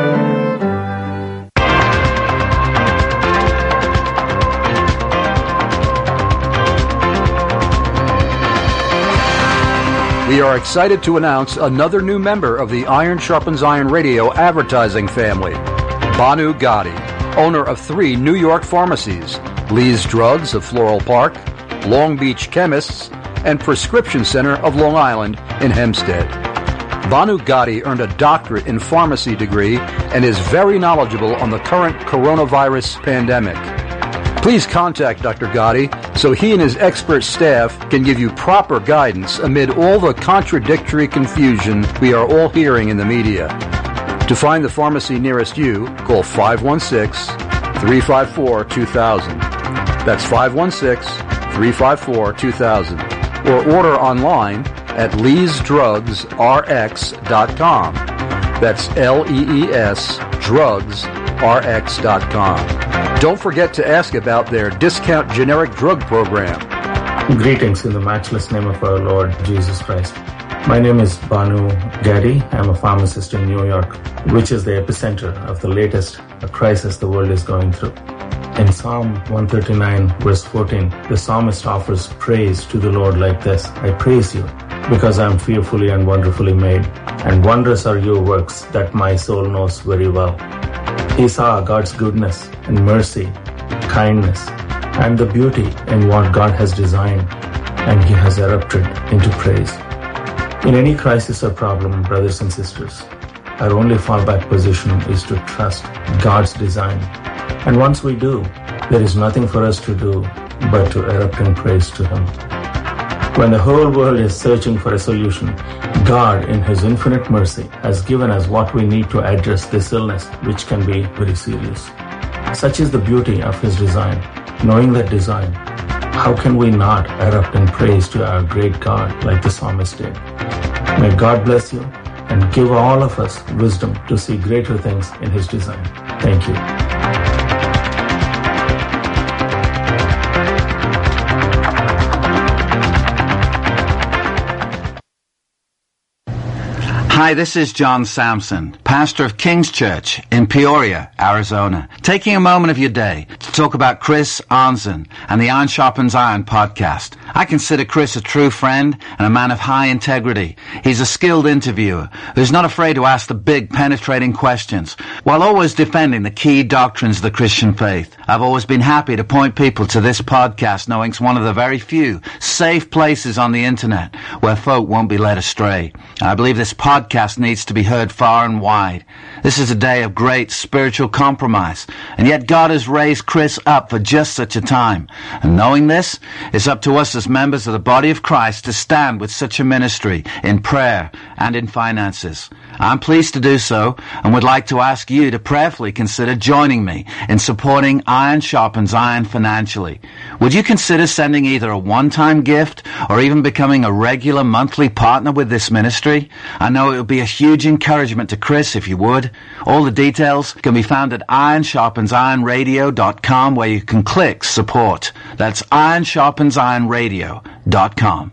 We are excited to announce another new member of the Iron Sharpens Iron Radio advertising family, Banu Gotti, owner of three New York pharmacies, Lee's Drugs of Floral Park, Long Beach Chemists, and Prescription Center of Long Island in Hempstead. Banu Gotti earned a doctorate in pharmacy degree and is very knowledgeable on the current coronavirus pandemic. Please contact Doctor Gotti so he and his expert staff can give you proper guidance amid all the contradictory confusion we are all hearing in the media. To find the pharmacy nearest you, call five one six, three five four, two thousand. That's five one six, three five four, two thousand. Or order online at lees drugs r x dot com. That's L E E S drugs r x dot com. Don't forget to ask about their discount generic drug program. Greetings in the matchless name of our Lord Jesus Christ. My name is Banu Gotti. I'm a pharmacist in New York, which is the epicenter of the latest crisis the world is going through. In Psalm one thirty-nine, verse fourteen, the psalmist offers praise to the Lord like this: I praise you because I am fearfully and wonderfully made, and wondrous are your works that my soul knows very well. He saw God's goodness and mercy, kindness, and the beauty in what God has designed, and he has erupted into praise. In any crisis or problem, brothers and sisters, our only fallback position is to trust God's design. And once we do, there is nothing for us to do but to erupt in praise to him. When the whole world is searching for a solution, God, in his infinite mercy, has given us what we need to address this illness, which can be very serious. Such is the beauty of his design. Knowing that design, how can we not erupt in praise to our great God like the psalmist did? May God bless you and give all of us wisdom to see greater things in his design. Thank you. Hi, this is John Sampson, pastor of King's Church in Peoria, Arizona, taking a moment of your day to talk about Chris Arnzen and the Iron Sharpens Iron podcast. I consider Chris a true friend and a man of high integrity. He's a skilled interviewer who's not afraid to ask the big, penetrating questions while always defending the key doctrines of the Christian faith. I've always been happy to point people to this podcast, knowing it's one of the very few safe places on the internet where folk won't be led astray. I believe this podcast needs to be heard far and wide. This is a day of great spiritual compromise, and yet God has raised Chris up for just such a time. And knowing this, it's up to us as members of the body of Christ to stand with such a ministry in prayer and in finances. I'm pleased to do so and would like to ask you to prayerfully consider joining me in supporting Iron Sharpens Iron financially. Would you consider sending either a one-time gift or even becoming a regular monthly partner with this ministry? I know it would be a huge encouragement to Chris if you would. All the details can be found at iron sharpens iron radio dot com, where you can click support. That's iron sharpens iron radio dot com.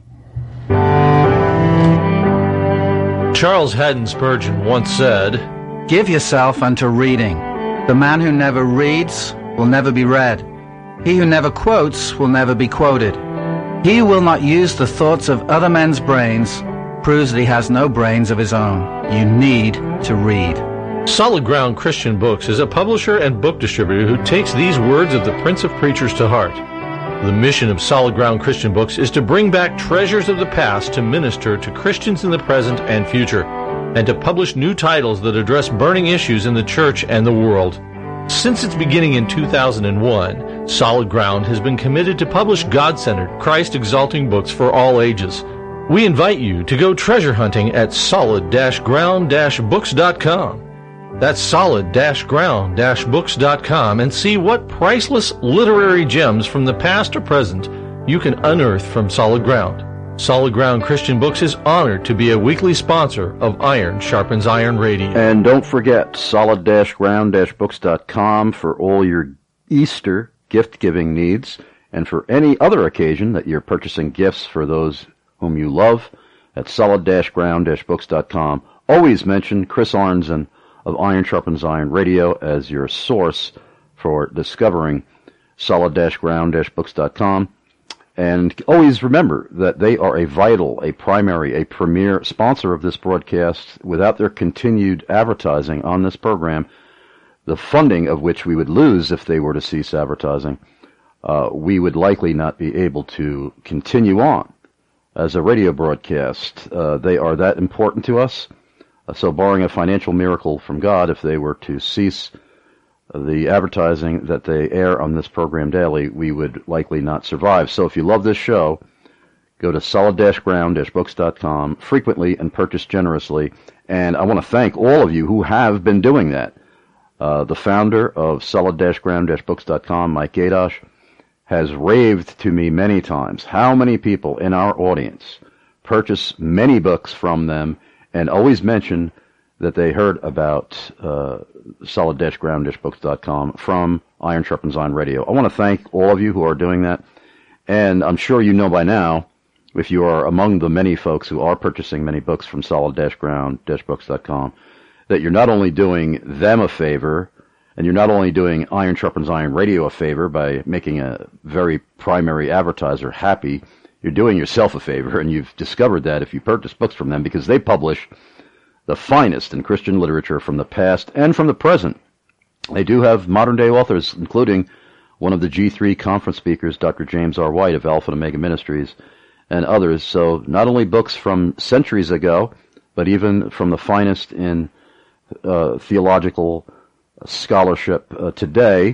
Charles Haddon Spurgeon once said, "Give yourself unto reading. The man who never reads will never be read. He who never quotes will never be quoted. He who will not use the thoughts of other men's brains proves that he has no brains of his own. You need to read." Solid Ground Christian Books is a publisher and book distributor who takes these words of the Prince of Preachers to heart. The mission of Solid Ground Christian Books is to bring back treasures of the past to minister to Christians in the present and future, and to publish new titles that address burning issues in the church and the world. Since its beginning in two thousand one, Solid Ground has been committed to publish God-centered, Christ-exalting books for all ages. We invite you to go treasure hunting at solid ground books dot com. That's solid ground books dot com, and see what priceless literary gems from the past or present you can unearth from Solid Ground. Solid Ground Christian Books is honored to be a weekly sponsor of Iron Sharpens Iron Radio. And don't forget, solid ground books dot com for all your Easter gift-giving needs, and for any other occasion that you're purchasing gifts for those whom you love, at solid ground books dot com. Always mention Chris Arnzen of Iron Sharpens Iron Radio as your source for discovering solid ground books dot com. And always remember that they are a vital, a primary, a premier sponsor of this broadcast. Without their continued advertising on this program, the funding of which we would lose if they were to cease advertising, uh, we would likely not be able to continue on as a radio broadcast. Uh, they are that important to us. So barring a financial miracle from God, if they were to cease the advertising that they air on this program daily, we would likely not survive. So if you love this show, go to solid ground books dot com frequently and purchase generously. And I want to thank all of you who have been doing that. Uh, the founder of solid ground books dot com, Mike Gadosh, has raved to me many times how many people in our audience purchase many books from them and always mention that they heard about uh, solid ground books dot com from Iron Sharpens Iron Radio. I want to thank all of you who are doing that. And I'm sure you know by now, if you are among the many folks who are purchasing many books from solid ground books dot com, that you're not only doing them a favor, and you're not only doing Iron Sharpens Iron Radio a favor by making a very primary advertiser happy, you're doing yourself a favor, and you've discovered that if you purchase books from them, because they publish the finest in Christian literature from the past and from the present. They do have modern-day authors, including one of the G three conference speakers, Doctor James R. White of Alpha and Omega Ministries, and others. So not only books from centuries ago, but even from the finest in uh, theological scholarship uh, today.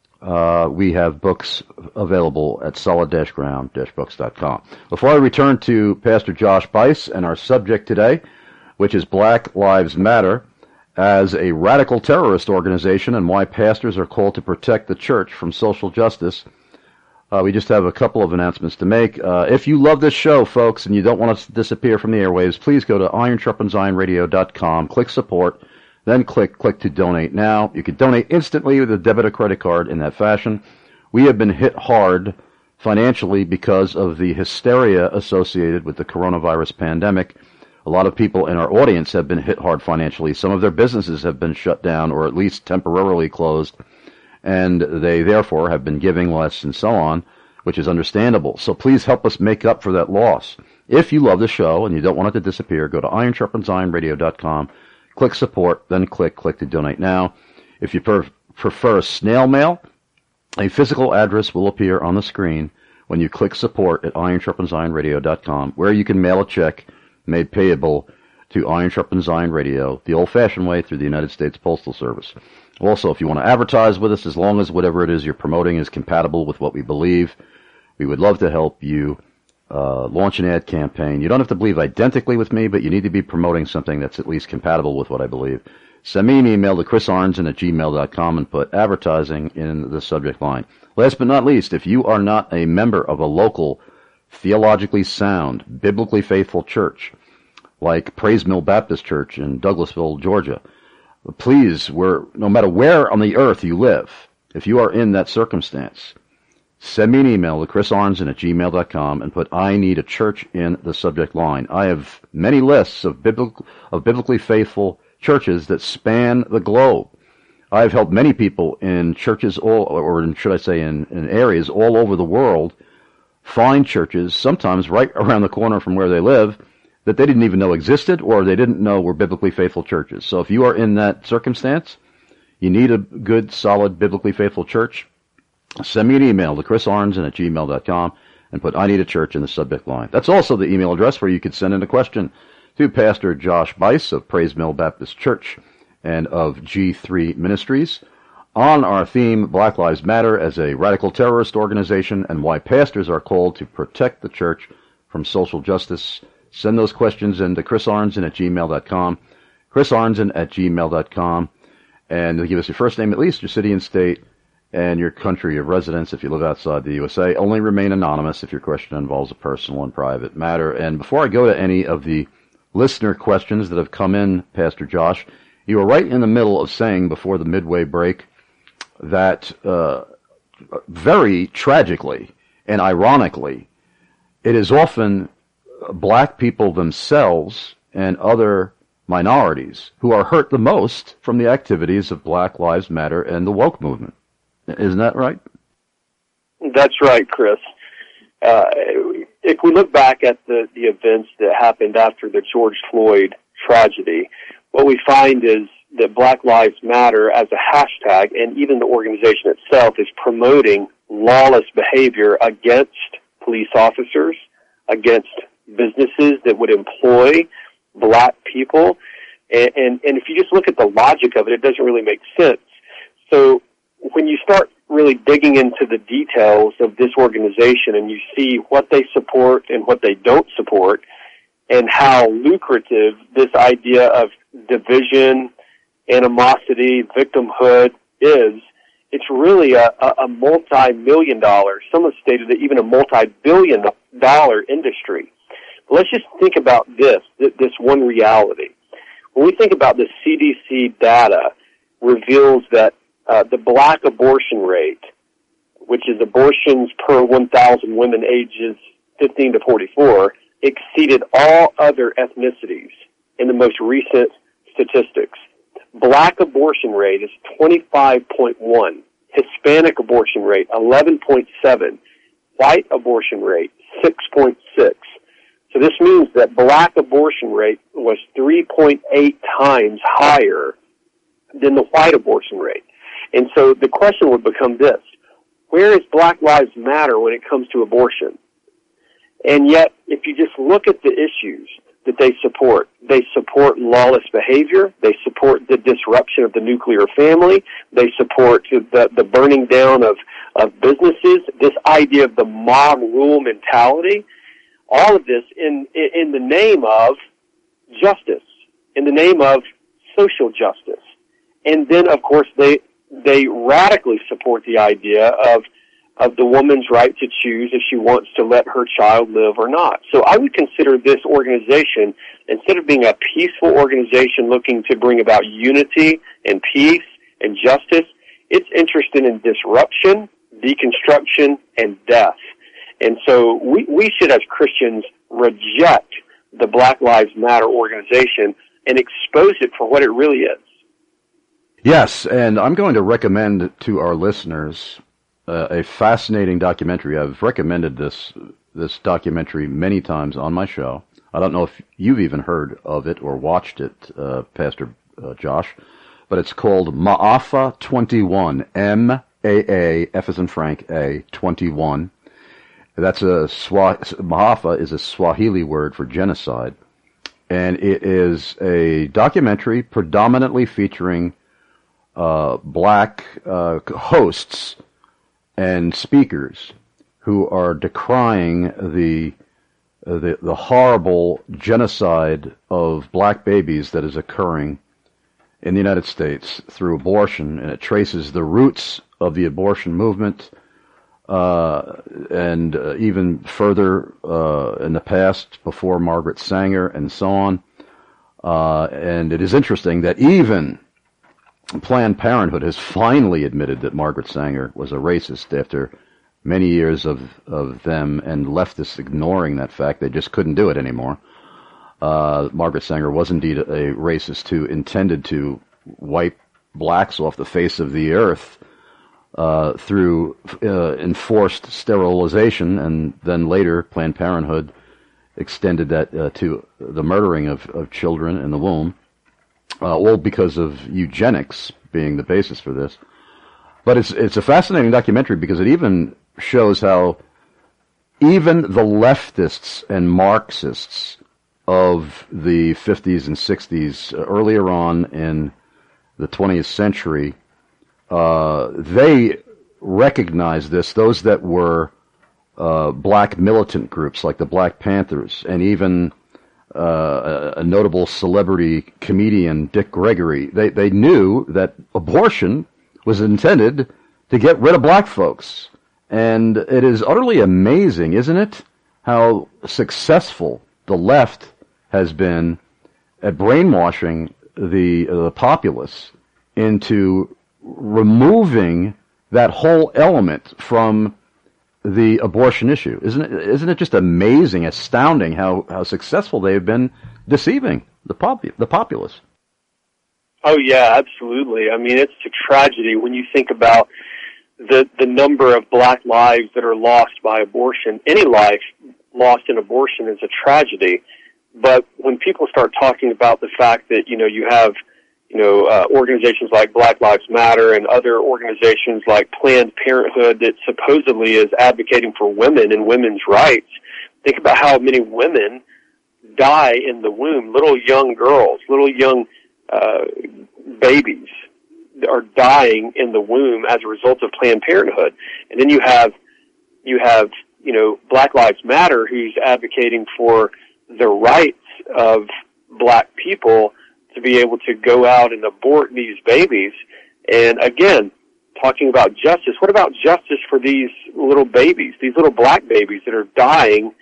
Uh, we have books available at solid ground books dot com. Before I return to Pastor Josh Buice and our subject today, which is Black Lives Matter as a radical terrorist organization and why pastors are called to protect the church from social justice, uh, we just have a couple of announcements to make. Uh, if you love this show, folks, and you don't want us to disappear from the airwaves, please go to iron sharpens iron radio dot com, click support, then click click to donate now. You can donate instantly with a debit or credit card in that fashion. We have been hit hard financially because of the hysteria associated with the coronavirus pandemic. A lot of people in our audience have been hit hard financially. Some of their businesses have been shut down or at least temporarily closed, and they therefore have been giving less and so on, which is understandable. So please help us make up for that loss. If you love the show and you don't want it to disappear, go to iron sharpens iron radio dot com, click support, then click click to donate now. If you per- prefer snail mail, a physical address will appear on the screen when you click support at iron sharpens iron radio dot com, where you can mail a check made payable to Iron Sharpens Iron Radio the old-fashioned way through the United States Postal Service. Also, if you want to advertise with us, as long as whatever it is you're promoting is compatible with what we believe, we would love to help you uh, launch an ad campaign. You don't have to believe identically with me, but you need to be promoting something that's at least compatible with what I believe. Send me an email to chris arnzen at gmail dot com and put advertising in the subject line. Last but not least, if you are not a member of a local, theologically sound, biblically faithful church, like Praise Mill Baptist Church in Douglasville, Georgia, please, we're, no matter where on the earth you live, if you are in that circumstance, send me an email to chris arnzen at gmail dot com and put I need a church in the subject line. I have many lists of, biblical, of biblically faithful churches that span the globe. I've helped many people in churches, all, or in, should I say in, in areas all over the world, find churches, sometimes right around the corner from where they live, that they didn't even know existed or they didn't know were biblically faithful churches. So if you are in that circumstance, you need a good, solid, biblically faithful church, send me an email to chris arnzen at gmail dot com and put I need a church in the subject line. That's also the email address where you could send in a question to Pastor Josh Buice of Praise Mill Baptist Church and of G three Ministries on our theme, Black Lives Matter as a radical terrorist organization and why pastors are called to protect the church from social justice. Send those questions in to chris arnzen at gmail dot com, chris arnzen at gmail dot com, and give us your first name at least, your city and state, and your country of residence if you live outside the U S A. Only remain anonymous if your question involves a personal and private matter. And before I go to any of the listener questions that have come in, Pastor Josh, you were right in the middle of saying before the midway break that uh, very tragically and ironically, it is often black people themselves and other minorities who are hurt the most from the activities of Black Lives Matter and the woke movement. Isn't that right? That's right, Chris. Uh, if we look back at the, the events that happened after the George Floyd tragedy, what we find is that Black Lives Matter as a hashtag, and even the organization itself, is promoting lawless behavior against police officers, against businesses that would employ black people. And, and, and if you just look at the logic of it, it doesn't really make sense. So when you start really digging into the details of this organization and you see what they support and what they don't support and how lucrative this idea of division, animosity, victimhood is, it's really a, a multi-million dollar, some have stated that even a multi-billion dollar industry. But let's just think about this, this one reality. When we think about the C D C data reveals that uh, the black abortion rate, which is abortions per one thousand women ages fifteen to forty-four, exceeded all other ethnicities in the most recent statistics. Black abortion rate is twenty-five point one, Hispanic abortion rate eleven point seven, white abortion rate six point six. So this means that black abortion rate was three point eight times higher than the white abortion rate. And so the question would become this: where is Black Lives Matter when it comes to abortion? And yet, if you just look at the issues that they support, they support lawless behavior, they support the disruption of the nuclear family, they support the, the burning down of, of businesses, this idea of the mob rule mentality, all of this in, in the name of justice, in the name of social justice. And then, of course, they, they radically support the idea of of the woman's right to choose if she wants to let her child live or not. So I would consider this organization, instead of being a peaceful organization looking to bring about unity and peace and justice, it's interested in disruption, deconstruction, and death. And so we, we should, as Christians, reject the Black Lives Matter organization and expose it for what it really is. Yes, and I'm going to recommend to our listeners uh, a fascinating documentary. I've recommended this this documentary many times on my show. I don't know if you've even heard of it or watched it, uh, Pastor uh, Josh, but it's called Maafa twenty-one, M A A, F as in Frank, A, twenty-one. That's a Swa- Maafa is a Swahili word for genocide, and it is a documentary predominantly featuring uh, black uh, hosts and speakers who are decrying the uh, the the horrible genocide of black babies that is occurring in the United States through abortion, and it traces the roots of the abortion movement. Uh, and uh, even further uh, in the past, before Margaret Sanger and so on. Uh, and it is interesting that even Planned Parenthood has finally admitted that Margaret Sanger was a racist after many years of, of them and leftists ignoring that fact. They just couldn't do it anymore. Uh, Margaret Sanger was indeed a racist who intended to wipe blacks off the face of the earth Uh, through uh, enforced sterilization, and then later Planned Parenthood extended that uh, to the murdering of, of children in the womb, uh, all because of eugenics being the basis for this. But it's it's a fascinating documentary because it even shows how even the leftists and Marxists of the fifties and sixties, uh, earlier on in the twentieth century, Uh, they recognized this, those that were uh, black militant groups like the Black Panthers, and even uh, a, a notable celebrity comedian, Dick Gregory. They, they knew that abortion was intended to get rid of black folks. And it is utterly amazing, isn't it, how successful the left has been at brainwashing the, uh, the populace into removing that whole element from the abortion issue. Isn't it, isn't it just amazing, astounding how, how successful they've been deceiving the pop, the populace? Oh, yeah, absolutely. I mean, it's a tragedy when you think about the, the number of black lives that are lost by abortion. Any life lost in abortion is a tragedy. But when people start talking about the fact that, you know, you have you know, uh, organizations like Black Lives Matter and other organizations like Planned Parenthood that supposedly is advocating for women and women's rights. Think about how many women die in the womb, little young girls, little young uh, babies are dying in the womb as a result of Planned Parenthood. And then you have, you have, you know, Black Lives Matter who's advocating for the rights of black people to be able to go out and abort these babies. And again, talking about justice, what about justice for these little babies, these little black babies that are dying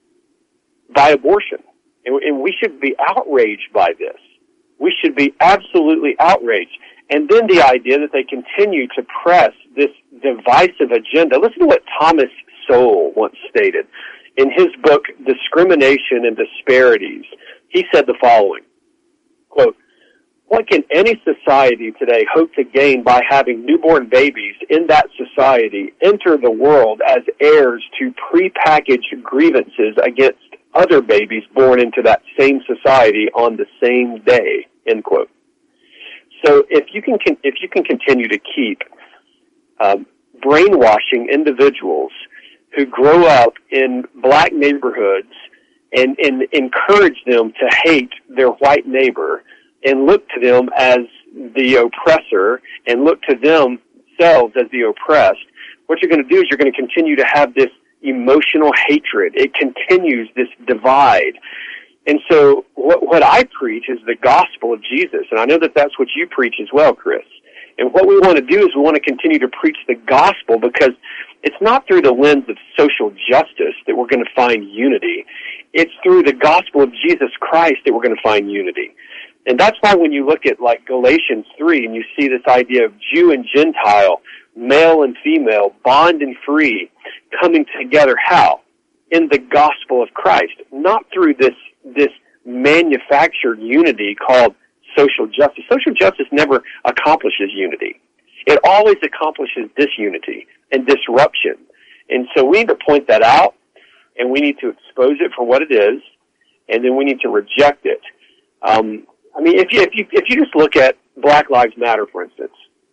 by abortion? And, and we should be outraged by this. We should be absolutely outraged. And then the idea that they continue to press this divisive agenda. Listen to what Thomas Sowell once stated in his book, Discrimination and Disparities. He said the following, quote, "What can any society today hope to gain by having newborn babies in that society enter the world as heirs to prepackaged grievances against other babies born into that same society on the same day?" End quote. So if you can, if you can continue to keep um, brainwashing individuals who grow up in black neighborhoods and, and encourage them to hate their white neighbor and look to them as the oppressor and look to themselves as the oppressed, what you're going to do is you're going to continue to have this emotional hatred. It continues this divide. And so what, what I preach is the gospel of Jesus, and I know that that's what you preach as well, Chris. And what we want to do is we want to continue to preach the gospel because it's not through the lens of social justice that we're going to find unity. It's through the gospel of Jesus Christ that we're going to find unity. And that's why when you look at like Galatians three and you see this idea of Jew and Gentile, male and female, bond and free, coming together, how? In the gospel of Christ, not through this this manufactured unity called social justice. Social justice never accomplishes unity. It always accomplishes disunity and disruption. And so we need to point that out, and we need to expose it for what it is, and then we need to reject it. Um, I mean, if you, if you, if you just look at Black Lives Matter, for instance,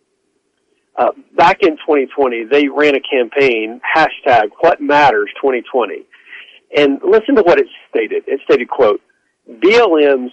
uh, back in twenty twenty, they ran a campaign, hashtag What Matters twenty twenty. And listen to what it stated. It stated, quote, B L M's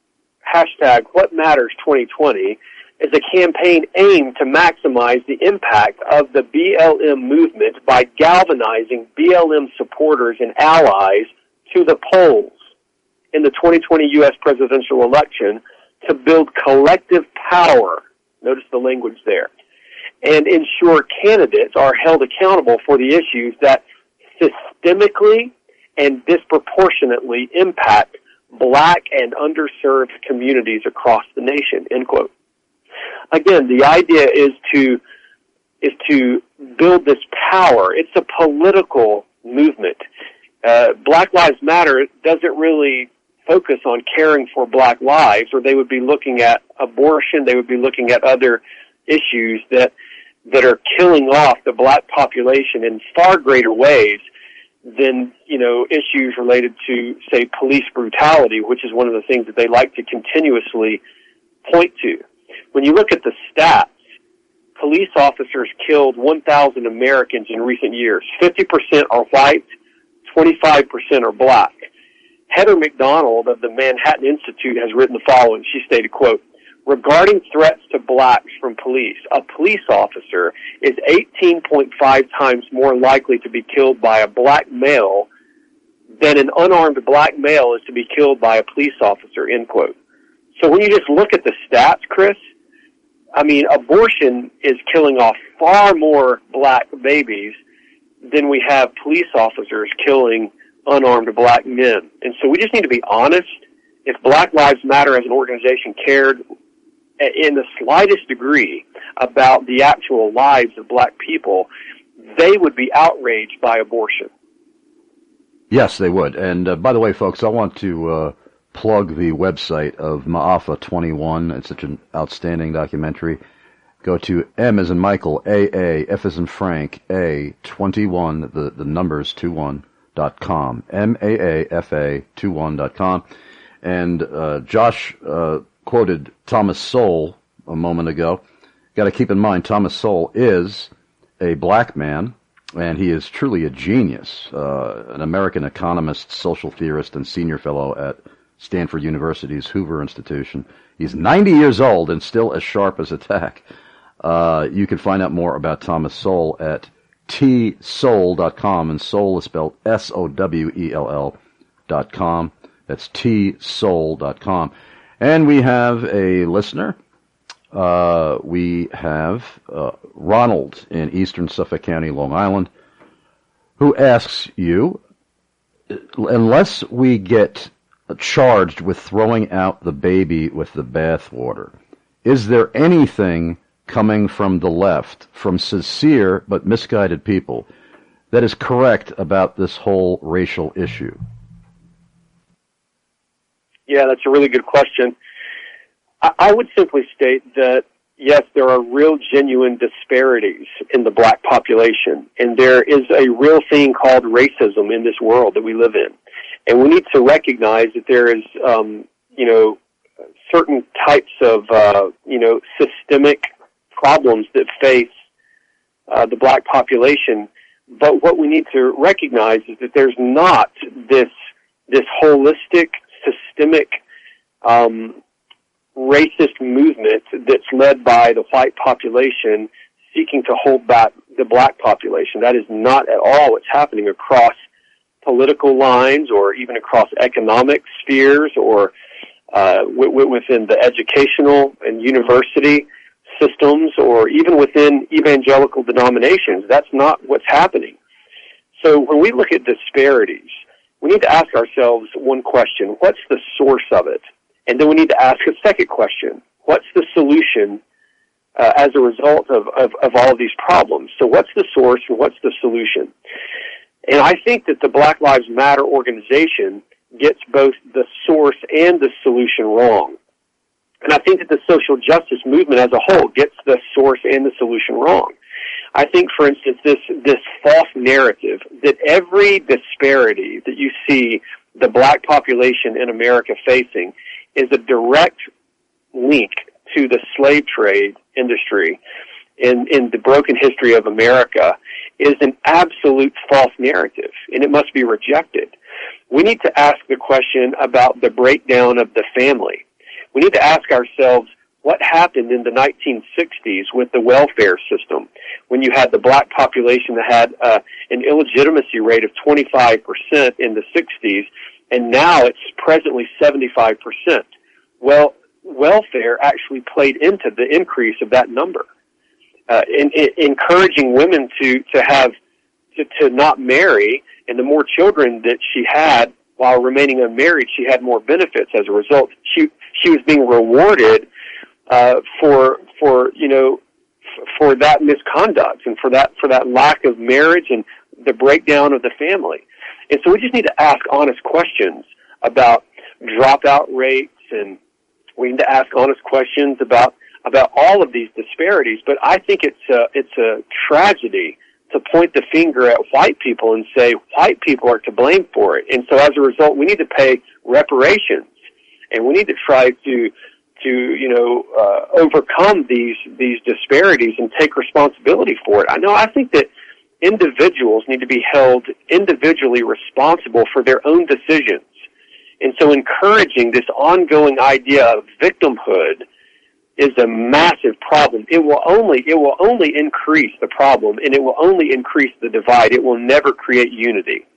hashtag What Matters twenty twenty is a campaign aimed to maximize the impact of the B L M movement by galvanizing B L M supporters and allies to the polls in the twenty twenty U S presidential election to build collective power, notice the language there, and ensure candidates are held accountable for the issues that systemically and disproportionately impact black and underserved communities across the nation, end quote. Again, the idea is to is to build this power. It's a political movement. Uh, Black Lives Matter doesn't really focus on caring for black lives, or they would be looking at abortion, they would be looking at other issues that that are killing off the black population in far greater ways than, you know, issues related to, say, police brutality, which is one of the things that they like to continuously point to. When you look at the stats, police officers killed one thousand Americans in recent years. fifty percent are white, twenty-five percent are black. Heather McDonald of the Manhattan Institute has written the following. She stated, quote, regarding threats to blacks from police, a police officer is eighteen point five times more likely to be killed by a black male than an unarmed black male is to be killed by a police officer, end quote. So when you just look at the stats, Chris, I mean, abortion is killing off far more black babies than we have police officers killing unarmed black men. And so we just need to be honest. If Black Lives Matter as an organization cared in the slightest degree about the actual lives of black people, they would be outraged by abortion. Yes, they would. And uh, by the way, folks, I want to uh, plug the website of Ma'afa twenty-one. It's such an outstanding documentary. Go to M as in Michael, A A, F as in Frank, A, twenty-one, the, the numbers, two one, dot com. M A A F A twenty-one dot com. And uh, Josh uh, quoted Thomas Sowell a moment ago. Got to keep in mind, Thomas Sowell is a black man, and he is truly a genius, uh, an American economist, social theorist, and senior fellow at Stanford University's Hoover Institution. He's ninety years old and still as sharp as a tack. Uh, you can find out more about Thomas Sowell at T Sowell dot com, and Sowell is spelled S O W E L L dot com. That's T Sowell dot com. And we have a listener. Uh, we have uh, Ronald in eastern Suffolk County, Long Island, who asks you, unless we get charged with throwing out the baby with the bathwater, is there anything coming from the left, from sincere but misguided people, that is correct about this whole racial issue? Yeah, that's a really good question. I, I would simply state that, yes, there are real, genuine disparities in the black population, and there is a real thing called racism in this world that we live in. And we need to recognize that there is, um, you know, certain types of, uh, you know, systemic problems that face uh, the black population. But what we need to recognize is that there's not this this holistic, systemic, um, racist movement that's led by the white population seeking to hold back the black population. That is not at all what's happening across political lines, or even across economic spheres, or uh, w- w- within the educational and university systems, or even within evangelical denominations. That's not what's happening. So when we look at disparities, we need to ask ourselves one question: what's the source of it? And then we need to ask a second question: what's the solution uh, as a result of, of, of all of these problems? So what's the source and what's the solution? And I think that the Black Lives Matter organization gets both the source and the solution wrong. And I think that the social justice movement as a whole gets the source and the solution wrong. I think, for instance, this, this false narrative that every disparity that you see the black population in America facing is a direct link to the slave trade industry in, in the broken history of America is an absolute false narrative, and it must be rejected. We need to ask the question about the breakdown of the family. We need to ask ourselves what happened in the nineteen sixties with the welfare system when you had the black population that had uh, an illegitimacy rate of twenty-five percent in the sixties, and now it's presently seventy-five percent. Well, welfare actually played into the increase of that number. Uh, in, in, encouraging women to, to have, to, to not marry, and the more children that she had while remaining unmarried, she had more benefits as a result. She, she was being rewarded, uh, for, for, you know, f- for that misconduct and for that, for that lack of marriage and the breakdown of the family. And so we just need to ask honest questions about dropout rates, and we need to ask honest questions about about all of these disparities. But I think it's a, it's a tragedy to point the finger at white people and say white people are to blame for it. And so as a result, we need to pay reparations, and we need to try to to you know uh, overcome these these disparities and take responsibility for it. I know I think that individuals need to be held individually responsible for their own decisions. And so encouraging this ongoing idea of victimhood is a massive problem. It will only, it will only increase the problem, and it will only increase the divide. It will never create unity.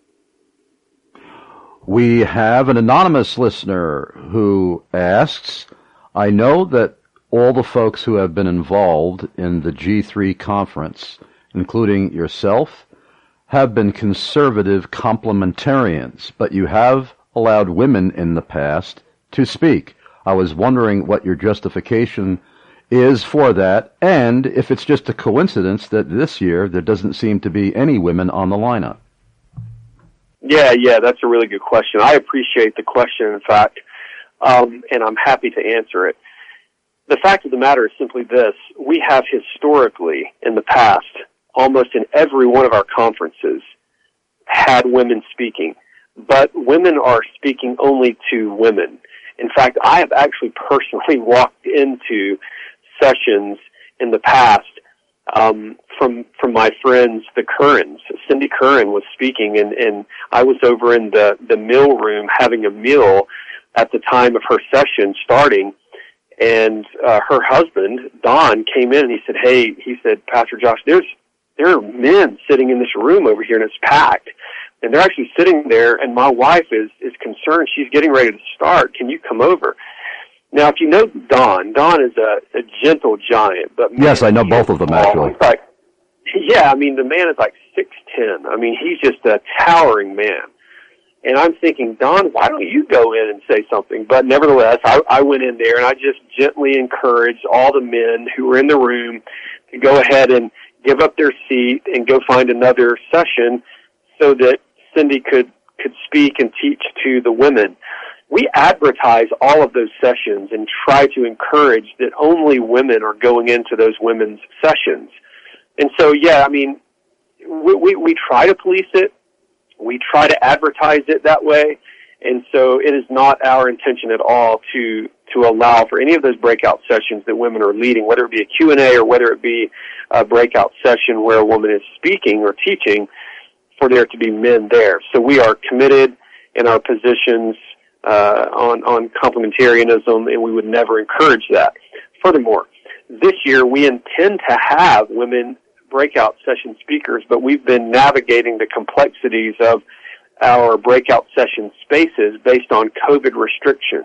We have an anonymous listener who asks, I know that all the folks who have been involved in the G three conference, including yourself, have been conservative complementarians, but you have allowed women in the past to speak. I was wondering what your justification is for that, and if it's just a coincidence that this year there doesn't seem to be any women on the lineup. Yeah, yeah, that's a really good question. I appreciate the question, in fact, um, and I'm happy to answer it. The fact of the matter is simply this. We have historically, in the past, almost in every one of our conferences, had women speaking. But women are speaking only to women. In fact, I have actually personally walked into sessions in the past um, from from my friends, the Currans. Cindy Curran was speaking, and, and I was over in the, the meal room having a meal at the time of her session starting, and uh, her husband, Don, came in and he said, hey, he said, Pastor Josh, there's there are men sitting in this room over here, and it's packed. And they're actually sitting there, and my wife is, is concerned. She's getting ready to start. Can you come over? Now, if you know Don, Don is a, a gentle giant. But man, yes, I know both of them, actually. Like, yeah, I mean, the man is like six ten. I mean, he's just a towering man. And I'm thinking, Don, why don't you go in and say something? But nevertheless, I, I went in there, and I just gently encouraged all the men who were in the room to go ahead and give up their seat and go find another session so that Cindy could, could speak and teach to the women. We advertise all of those sessions and try to encourage that only women are going into those women's sessions. And so, yeah, I mean, we, we, we try to police it. We try to advertise it that way. And so it is not our intention at all to, to allow for any of those breakout sessions that women are leading, whether it be a Q and A or whether it be a breakout session where a woman is speaking or teaching, for there to be men there. So we are committed in our positions uh, on, on complementarianism, and we would never encourage that. Furthermore, this year we intend to have women breakout session speakers, but we've been navigating the complexities of our breakout session spaces based on COVID restrictions.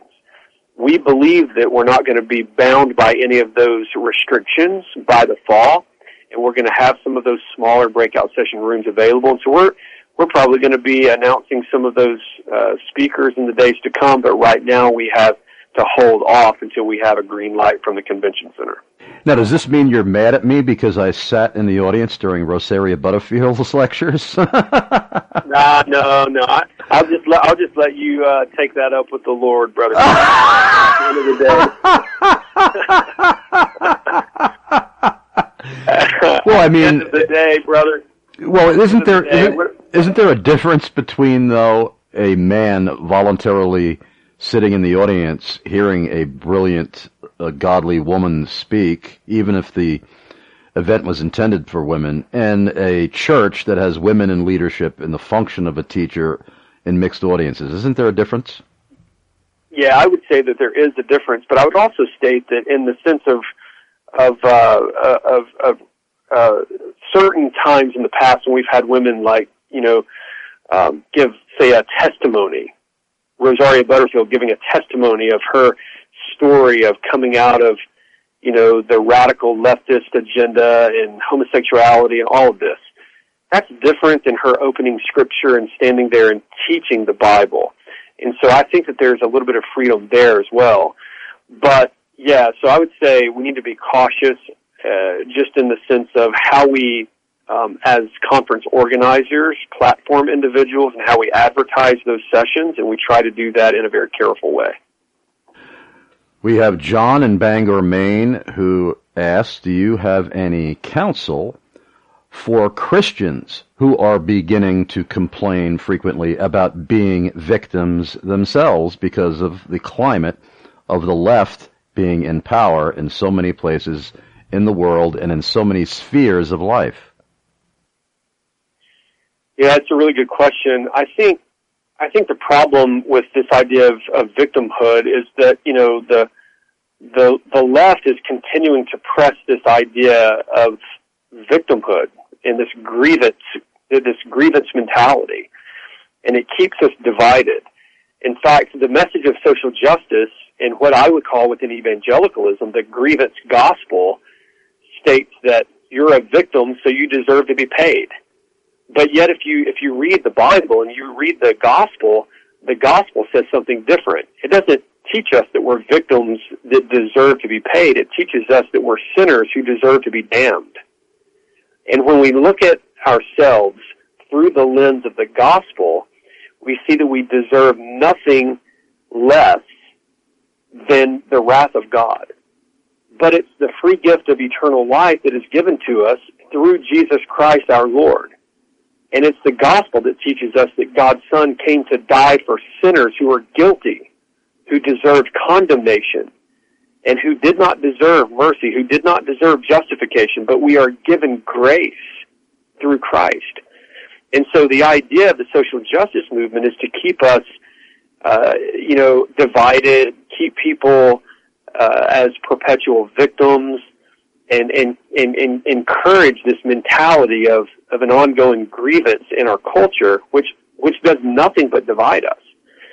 We believe that we're not going to be bound by any of those restrictions by the fall, and we're going to have some of those smaller breakout session rooms available. And so we're we're probably going to be announcing some of those uh, speakers in the days to come. But right now we have to hold off until we have a green light from the convention center. Now, does this mean you're mad at me because I sat in the audience during Rosaria Butterfield's lectures? Nah, no, no. I, I'll just let I'll just let you uh, take that up with the Lord, brother. At the end of the day. Well, I mean, at the end of the day, brother. Well, isn't there the day, isn't, isn't there a difference between though a man voluntarily sitting in the audience hearing a brilliant, uh, godly woman speak, even if the event was intended for women, and a church that has women in leadership and the function of a teacher in mixed audiences? Isn't there a difference? Yeah, I would say that there is a difference, but I would also state that in the sense of of uh, of, of uh, certain times in the past when we've had women like you know um, give say a testimony. Rosaria Butterfield giving a testimony of her story of coming out of, you know, the radical leftist agenda and homosexuality and all of this. That's different than her opening scripture and standing there and teaching the Bible. And so I think that there's a little bit of freedom there as well. But, yeah, so I would say we need to be cautious uh, just in the sense of how we Um, as conference organizers, platform individuals, and how we advertise those sessions, and we try to do that in a very careful way. We have John in Bangor, Maine, who asks, do you have any counsel for Christians who are beginning to complain frequently about being victims themselves because of the climate of the left being in power in so many places in the world and in so many spheres of life? Yeah, it's a really good question. I think I think the problem with this idea of, of victimhood is that, you know, the the the left is continuing to press this idea of victimhood and this grievance this grievance mentality, and it keeps us divided. In fact, the message of social justice and what I would call within evangelicalism the grievance gospel states that you're a victim, so you deserve to be paid. But yet if you if you read the Bible and you read the gospel, the gospel says something different. It doesn't teach us that we're victims that deserve to be paid. It teaches us that we're sinners who deserve to be damned. And when we look at ourselves through the lens of the gospel, we see that we deserve nothing less than the wrath of God. But it's the free gift of eternal life that is given to us through Jesus Christ our Lord. And it's the gospel that teaches us that God's Son came to die for sinners who are guilty, who deserved condemnation, and who did not deserve mercy, who did not deserve justification, but we are given grace through Christ. And so the idea of the social justice movement is to keep us, uh, you know, divided, keep people uh, as perpetual victims, and, and, and, and encourage this mentality of, of an ongoing grievance in our culture, which, which does nothing but divide us.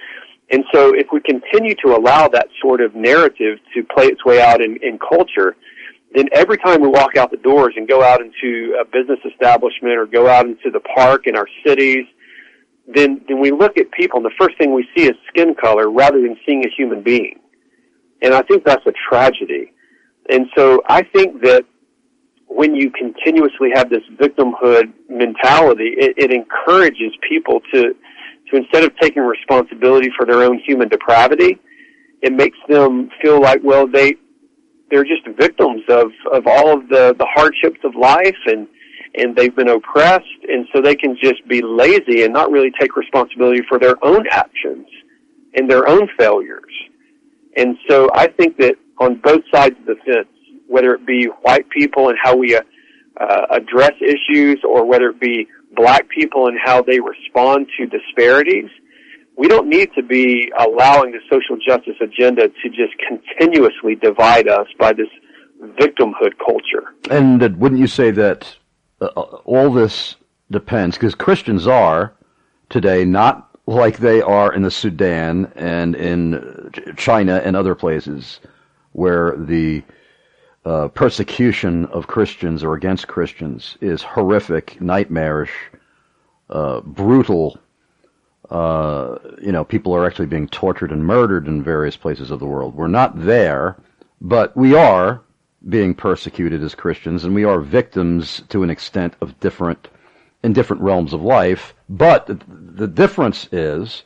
And so if we continue to allow that sort of narrative to play its way out in, in culture, then every time we walk out the doors and go out into a business establishment or go out into the park in our cities, then, then we look at people and the first thing we see is skin color rather than seeing a human being. And I think that's a tragedy. And so I think that when you continuously have this victimhood mentality, it, it encourages people to, to instead of taking responsibility for their own human depravity, it makes them feel like, well, they, they're just victims of, of all of the, the hardships of life, and, and they've been oppressed, and so they can just be lazy and not really take responsibility for their own actions and their own failures. And so I think that on both sides of the fence, whether it be white people and how we uh, uh, address issues, or whether it be black people and how they respond to disparities, we don't need to be allowing the social justice agenda to just continuously divide us by this victimhood culture. And that, wouldn't you say that uh, all this depends, because Christians are today not like they are in the Sudan and in China and other places where the uh, persecution of Christians or against Christians is horrific, nightmarish, uh, brutal, uh, you know, people are actually being tortured and murdered in various places of the world. We're not there, but we are being persecuted as Christians, and we are victims to an extent of different, in different realms of life. But the, the difference is,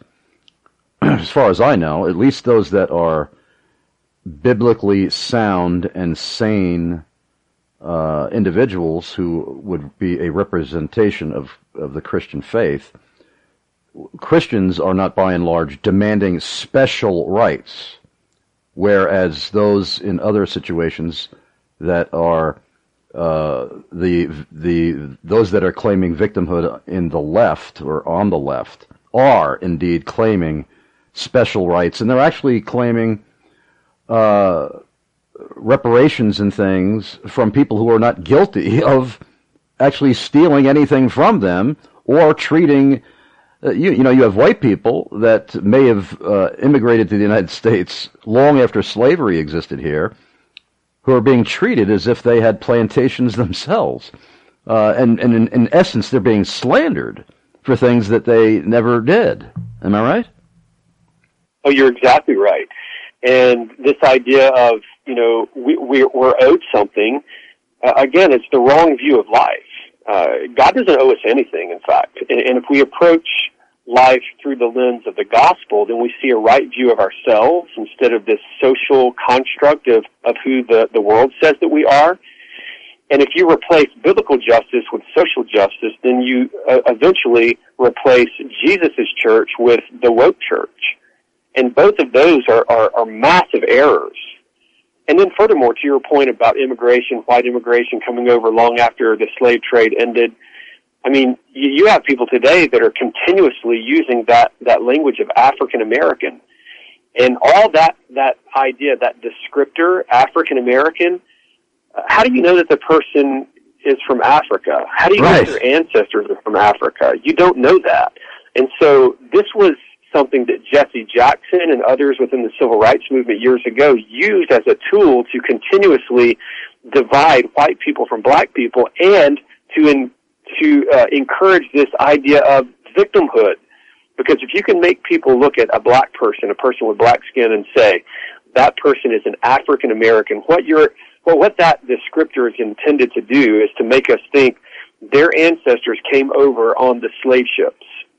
as far as I know, at least those that are biblically sound and sane uh, individuals who would be a representation of, of the Christian faith, Christians are not by and large demanding special rights, whereas those in other situations that are uh, the the those that are claiming victimhood in the left or on the left are indeed claiming special rights, and they're actually claiming uh, reparations and things from people who are not guilty of actually stealing anything from them or treating. Uh, you, you know, you have white people that may have uh, immigrated to the United States long after slavery existed here, who are being treated as if they had plantations themselves. Uh, and and in, in essence, they're being slandered for things that they never did. Am I right? Oh, you're exactly right. And this idea of, you know, we, we're, we're owed something, uh, again, it's the wrong view of life. Uh, God doesn't owe us anything, in fact. And, and if we approach life through the lens of the gospel, then we see a right view of ourselves instead of this social construct of, of who the, the world says that we are. And if you replace biblical justice with social justice, then you uh, eventually replace Jesus' church with the woke church. And both of those are, are, are massive errors. And then furthermore, to your point about immigration, white immigration coming over long after the slave trade ended, I mean, you, you have people today that are continuously using that, that language of African American. And all that, that idea, that descriptor, African American, uh, how do you know that the person is from Africa? How do you right. know that their ancestors are from Africa? You don't know that. And so this was something that Jesse Jackson and others within the civil rights movement years ago used as a tool to continuously divide white people from black people and to in, to uh, encourage this idea of victimhood. Because if you can make people look at a black person, a person with black skin, and say that person is an African American, what you're well, what that descriptor is intended to do is to make us think their ancestors came over on the slave ships.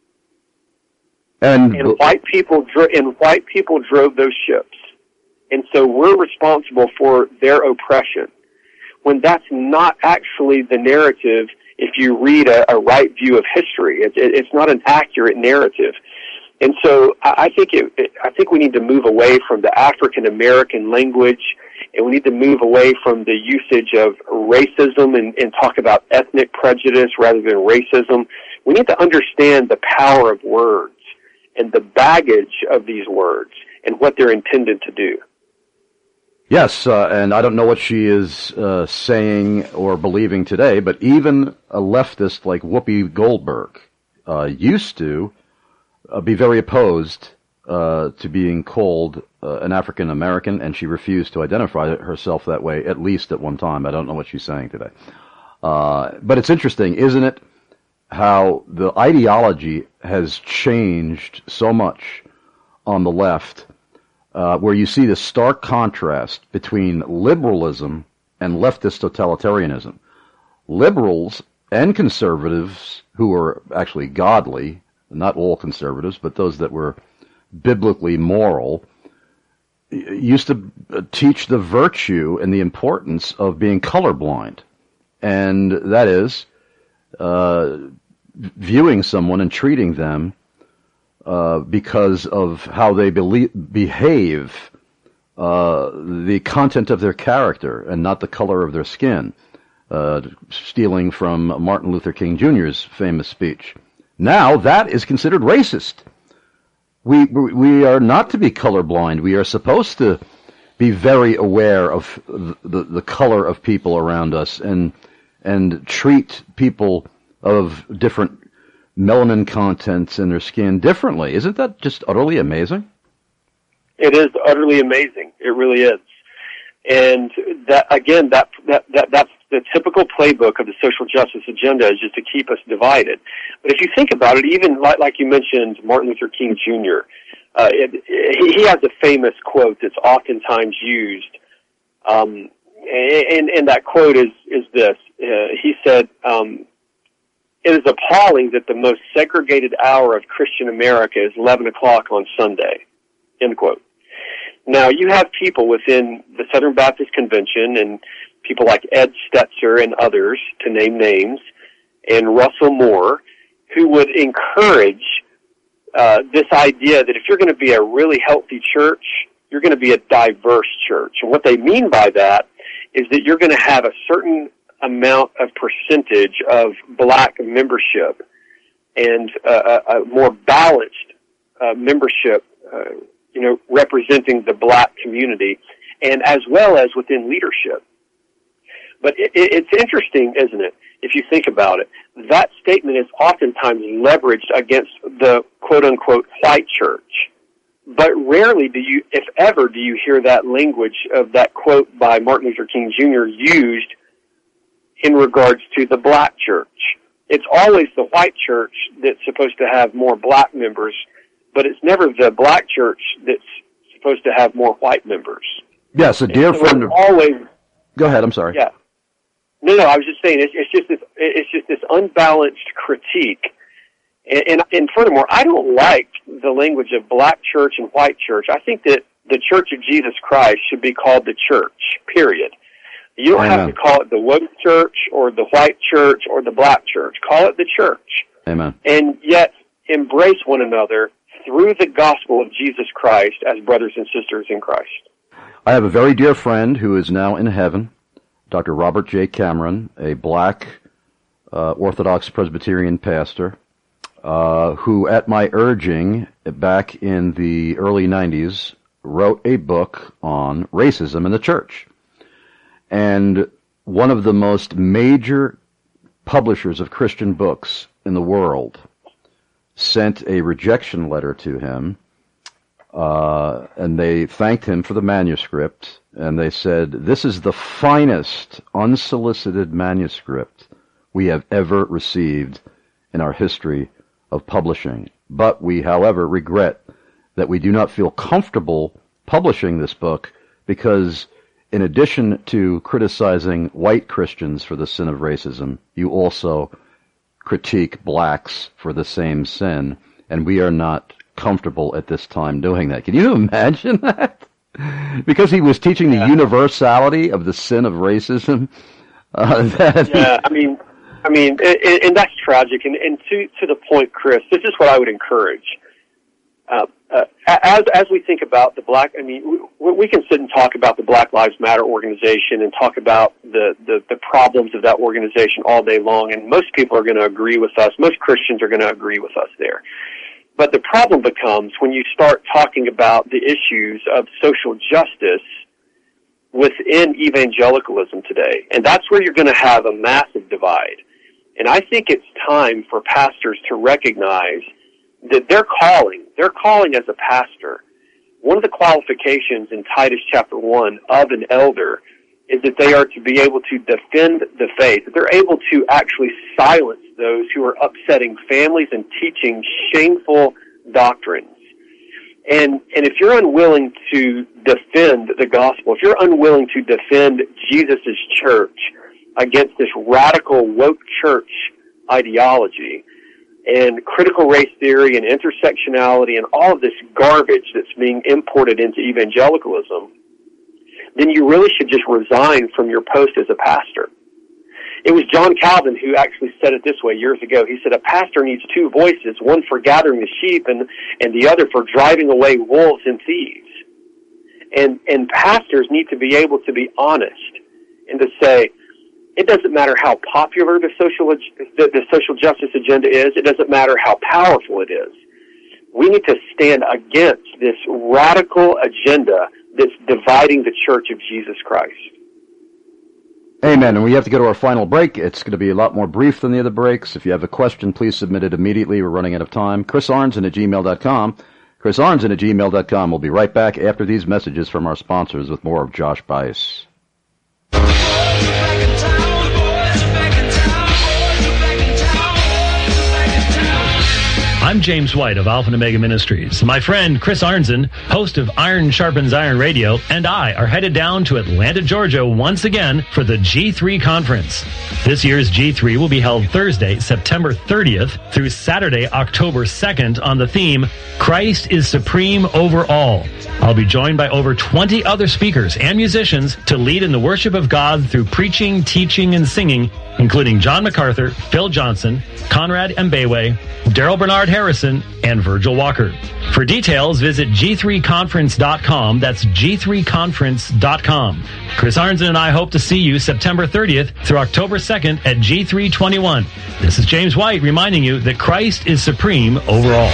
And, and white people dro- and white people drove those ships, and so we're responsible for their oppression. When that's not actually the narrative, if you read a, a right view of history, it, it, it's not an accurate narrative. And so I, I think it, it, I think we need to move away from the African American language, and we need to move away from the usage of racism and, and talk about ethnic prejudice rather than racism. We need to understand the power of words and the baggage of these words and what they're intended to do. Yes, uh, and I don't know what she is uh, saying or believing today, but even a leftist like Whoopi Goldberg uh, used to uh, be very opposed uh, to being called uh, an African American, and she refused to identify herself that way, at least at one time. I don't know what she's saying today. Uh, but it's interesting, isn't it, how the ideology has changed so much on the left, uh, where you see the stark contrast between liberalism and leftist totalitarianism. Liberals and conservatives, who are actually godly, not all conservatives, but those that were biblically moral, used to teach the virtue and the importance of being colorblind. And that is, Uh, viewing someone and treating them uh, because of how they believe, behave, uh, the content of their character and not the color of their skin, uh, stealing from Martin Luther King Junior's famous speech. Now that is considered racist. We, we are not to be colorblind. We are supposed to be very aware of the, the color of people around us and and treat people of different melanin contents in their skin differently. Isn't that just utterly amazing? It is utterly amazing. It really is. And that, again, that, that, that, that's the typical playbook of the social justice agenda, is just to keep us divided. But if you think about it, even like, like you mentioned, Martin Luther King Junior, uh, it, it, he has a famous quote that's oftentimes used, um, and, and that quote is, is this. Uh, he said, um, "It is appalling that the most segregated hour of Christian America is eleven o'clock on Sunday," end quote. Now, you have people within the Southern Baptist Convention, and people like Ed Stetzer and others, to name names, and Russell Moore, who would encourage uh, this idea that if you're going to be a really healthy church, you're going to be a diverse church. And what they mean by that is that you're going to have a certain amount of percentage of black membership and uh, a, a more balanced uh, membership, uh, you know, representing the black community, and as well as within leadership. But it, it, it's interesting, isn't it, if you think about it? That statement is oftentimes leveraged against the quote-unquote white church. But rarely do you, if ever, do you hear that language of that quote by Martin Luther King Junior used in regards to the black church. It's always the white church that's supposed to have more black members, but it's never the black church that's supposed to have more white members. Yes, a dear so friend of... Always... Go ahead, I'm sorry. Yeah. No, no, I was just saying, it's, it's just this, it's just this unbalanced critique. And, and, and furthermore, I don't like the language of black church and white church. I think that the Church of Jesus Christ should be called the church, period. You don't Amen. have to call it the woke church or the white church or the black church. Call it the church. Amen. And yet embrace one another through the gospel of Jesus Christ as brothers and sisters in Christ. I have a very dear friend who is now in heaven, Doctor Robert J. Cameron, a black uh, Orthodox Presbyterian pastor, uh, who at my urging back in the early nineties wrote a book on racism in the church. And one of the most major publishers of Christian books in the world sent a rejection letter to him, uh, and they thanked him for the manuscript, and they said, "This is the finest unsolicited manuscript we have ever received in our history of publishing. But we, however, regret that we do not feel comfortable publishing this book because in addition to criticizing white Christians for the sin of racism, you also critique blacks for the same sin, and we are not comfortable at this time doing that." Can you imagine that? Because he was teaching the yeah. universality of the sin of racism. Uh, that yeah, I mean, I mean, and, and that's tragic. And, and to to the point, Chris, this is what I would encourage. Uh, uh, as as we think about the black, I mean, we, we can sit and talk about the Black Lives Matter organization and talk about the, the, the problems of that organization all day long, and most people are going to agree with us. Most Christians are going to agree with us there. But the problem becomes when you start talking about the issues of social justice within evangelicalism today, and that's where you're going to have a massive divide. And I think it's time for pastors to recognize that they're calling, they're calling as a pastor. One of the qualifications in Titus chapter one of an elder is that they are to be able to defend the faith, that they're able to actually silence those who are upsetting families and teaching shameful doctrines. And, and if you're unwilling to defend the gospel, if you're unwilling to defend Jesus' church against this radical woke church ideology, and critical race theory and intersectionality and all of this garbage that's being imported into evangelicalism, then you really should just resign from your post as a pastor. It was John Calvin who actually said it this way years ago. He said, a pastor needs two voices, one for gathering the sheep and, and the other for driving away wolves and thieves. And, and pastors need to be able to be honest and to say, it doesn't matter how popular the social the, the social justice agenda is. It doesn't matter how powerful it is. We need to stand against this radical agenda that's dividing the Church of Jesus Christ. Amen. And we have to go to our final break. It's going to be a lot more brief than the other breaks. If you have a question, please submit it immediately. We're running out of time. Chris Arnzen at gmail dot com. Chris Arnzen at gmail dot com. We'll be right back after these messages from our sponsors with more of Josh Buice. I'm James White of Alpha and Omega Ministries. My friend Chris Arnzen, host of Iron Sharpens Iron Radio, and I are headed down to Atlanta, Georgia once again for the G three Conference. This year's G three will be held Thursday, September thirtieth through Saturday, October second on the theme, Christ is Supreme Over All. I'll be joined by over twenty other speakers and musicians to lead in the worship of God through preaching, teaching, and singing, including John MacArthur, Phil Johnson, Conrad Mbewe, Daryl Bernard Harrison, and Virgil Walker. For details, visit G three conference dot com. That's G three conference dot com. Chris Arnzen and I hope to see you September thirtieth through October second at G three twenty-one. This is James White reminding you that Christ is supreme over all.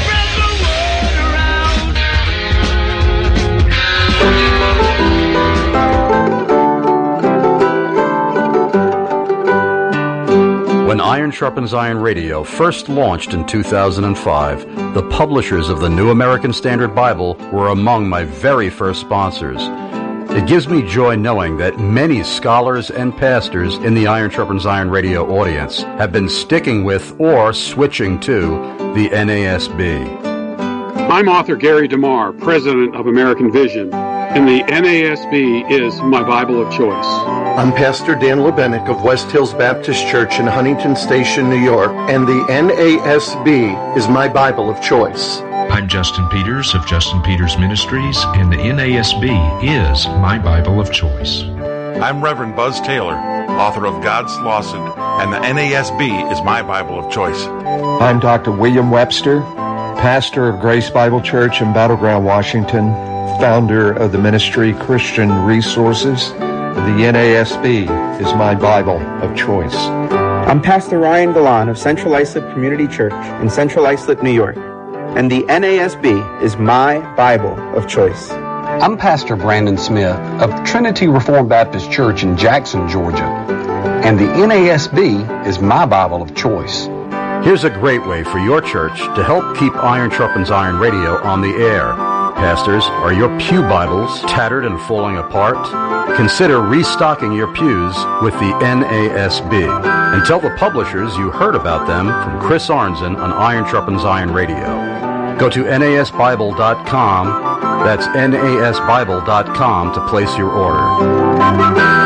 When Iron Sharpens Iron Radio first launched in two thousand five, the publishers of the New American Standard Bible were among my very first sponsors. It gives me joy knowing that many scholars and pastors in the Iron Sharpens Iron Radio audience have been sticking with or switching to the N A S B. I'm author Gary DeMar, president of American Vision, and the N A S B is my Bible of choice. I'm Pastor Dan Lebenik of West Hills Baptist Church in Huntington Station, New York, and the N A S B is my Bible of choice. I'm Justin Peters of Justin Peters Ministries, and the N A S B is my Bible of choice. I'm Reverend Buzz Taylor, author of God's Lawson, and the N A S B is my Bible of choice. I'm Doctor William Webster, pastor of Grace Bible Church in Battleground, Washington, founder of the ministry Christian Resources. The N A S B is my Bible of choice. I'm Pastor Ryan Galan of Central Islip Community Church in Central Islip, New York, and the N A S B is my Bible of choice. I'm Pastor Brandon Smith of Trinity Reformed Baptist Church in Jackson, Georgia, and the N A S B is my Bible of choice. Here's a great way for your church to help keep Iron Sharpens Iron Radio on the air. Pastors, are your pew Bibles tattered and falling apart? Consider restocking your pews with the N A S B. And tell the publishers you heard about them from Chris Arnzen on Iron Sharpens Iron Radio. Go to N A S Bible dot com. That's N A S Bible dot com to place your order.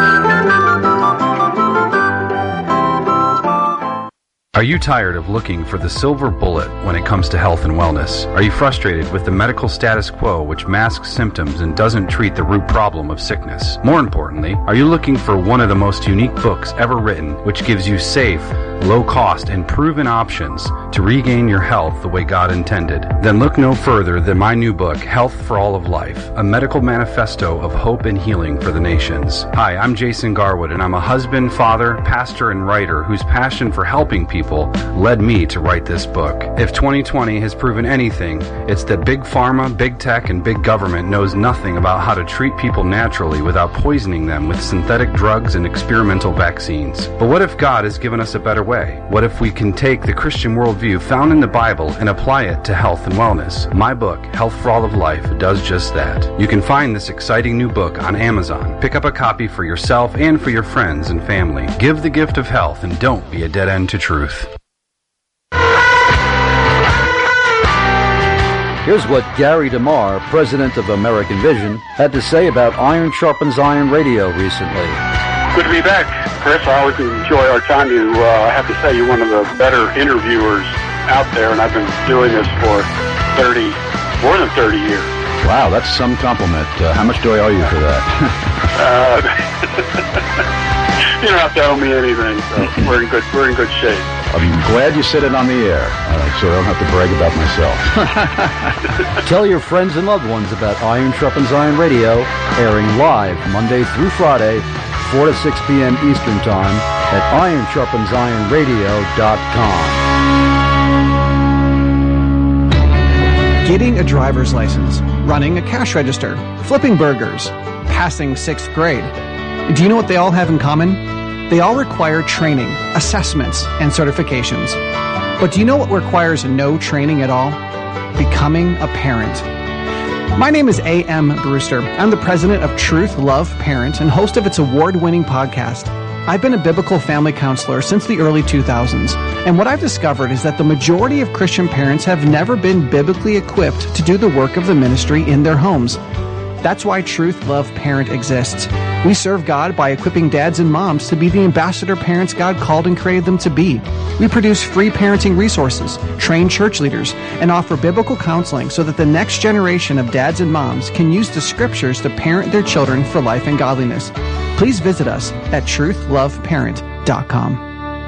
Are you tired of looking for the silver bullet when it comes to health and wellness? Are you frustrated with the medical status quo which masks symptoms and doesn't treat the root problem of sickness? More importantly, are you looking for one of the most unique books ever written which gives you safe, low cost, and proven options to regain your health the way God intended? Then look no further than my new book, Health for All of Life, a medical manifesto of hope and healing for the nations. Hi, I'm Jason Garwood, and I'm a husband, father, pastor, and writer whose passion for helping people led me to write this book. If twenty twenty has proven anything, it's that big pharma, big tech, and big government knows nothing about how to treat people naturally without poisoning them with synthetic drugs and experimental vaccines. But what if God has given us a better way? What if we can take the Christian worldview found in the Bible and apply it to health and wellness? My book, Health for All of Life, does just that. You can find this exciting new book on Amazon. Pick up a copy for yourself and for your friends and family. Give the gift of health and don't be a dead end to truth. Here's what Gary DeMar, president of American Vision, had to say about Iron Sharpens Iron Radio recently. Good to be back, Chris. I always enjoy our time. You, uh, I have to say, you're one of the better interviewers out there, and I've been doing this for thirty, more than thirty years. Wow, that's some compliment. Uh, how much do I owe you for that? uh, you don't have to owe me anything, so we're in good, we're in good shape. I'm glad you said it on the air, uh, so I don't have to brag about myself. Tell your friends and loved ones about Iron Sharpens Iron Radio, airing live Monday through Friday, four to six p.m. Eastern Time at iron sharpens iron radio dot com. Getting a driver's license, running a cash register, flipping burgers, passing sixth grade. Do you know what they all have in common? They all require training, assessments, and certifications. But do you know what requires no training at all? Becoming a Parent. My name is A M. Brewster. I'm the president of Truth, Love, Parent and host of its award-winning podcast. I've been a biblical family counselor since the early two thousands, and what I've discovered is that the majority of Christian parents have never been biblically equipped to do the work of the ministry in their homes. That's why Truth, Love, Parent exists. We serve God by equipping dads and moms to be the ambassador parents God called and created them to be. We produce free parenting resources, train church leaders, and offer biblical counseling so that the next generation of dads and moms can use the scriptures to parent their children for life and godliness. Please visit us at truth love parent dot com.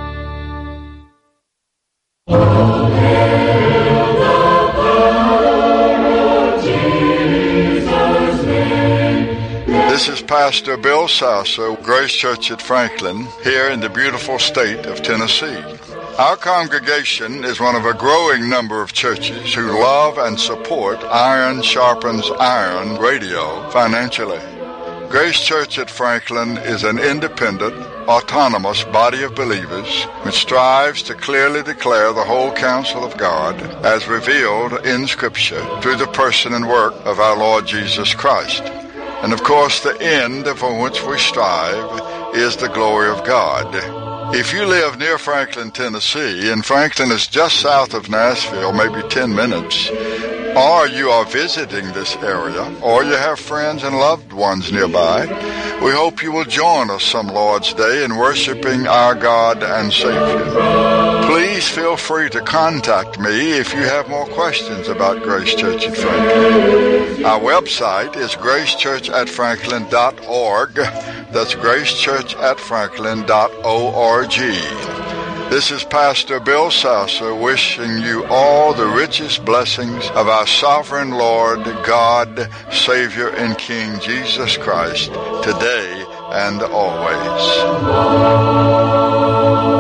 This is Pastor Bill Sasso, Grace Church at Franklin, here in the beautiful state of Tennessee. Our congregation is one of a growing number of churches who love and support Iron Sharpens Iron radio financially. Grace Church at Franklin is an independent, autonomous body of believers which strives to clearly declare the whole counsel of God as revealed in Scripture through the person and work of our Lord Jesus Christ. And of course, the end for which we strive is the glory of God. If you live near Franklin, Tennessee, and Franklin is just south of Nashville, maybe ten minutes, or you are visiting this area, or you have friends and loved ones nearby, we hope you will join us some Lord's Day in worshiping our God and Savior. Please feel free to contact me if you have more questions about Grace Church at Franklin. Our website is grace church at franklin dot org. That's grace church at franklin dot org. This is Pastor Bill Sasso wishing you all the richest blessings of our sovereign Lord, God, Savior, and King Jesus Christ, today and always.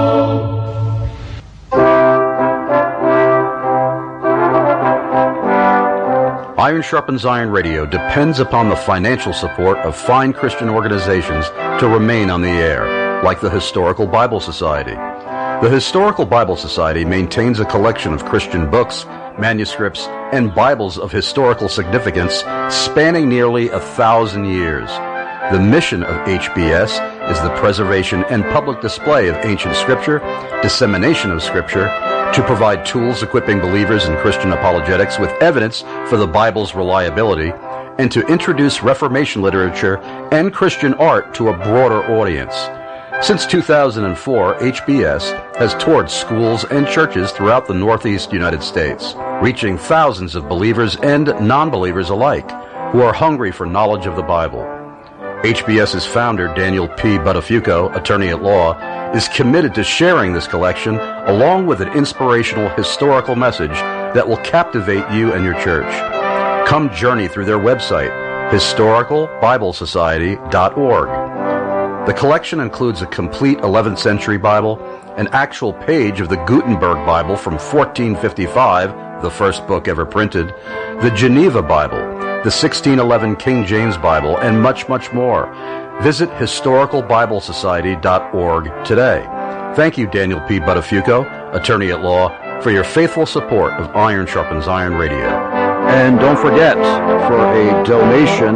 Iron Sharpens Iron Radio depends upon the financial support of fine Christian organizations to remain on the air, like the Historical Bible Society. The Historical Bible Society maintains a collection of Christian books, manuscripts, and Bibles of historical significance spanning nearly a thousand years. The mission of H B S is the preservation and public display of ancient Scripture, dissemination of Scripture, to provide tools equipping believers in Christian apologetics with evidence for the Bible's reliability, and to introduce Reformation literature and Christian art to a broader audience. Since two thousand four, H B S has toured schools and churches throughout the Northeast United States, reaching thousands of believers and non-believers alike who are hungry for knowledge of the Bible. HBS's founder, Daniel P. Buttafuoco, attorney at law, is committed to sharing this collection along with an inspirational historical message that will captivate you and your church. Come journey through their website, historical bible society dot org. The collection includes a complete eleventh century Bible, an actual page of the Gutenberg Bible from fourteen fifty-five, the first book ever printed, the Geneva Bible, the sixteen eleven King James Bible, and much, much more. Visit historical bible society dot org today. Thank you, Daniel P. Buttafuoco, attorney at law, for your faithful support of Iron Sharpens Iron Radio. And don't forget, for a donation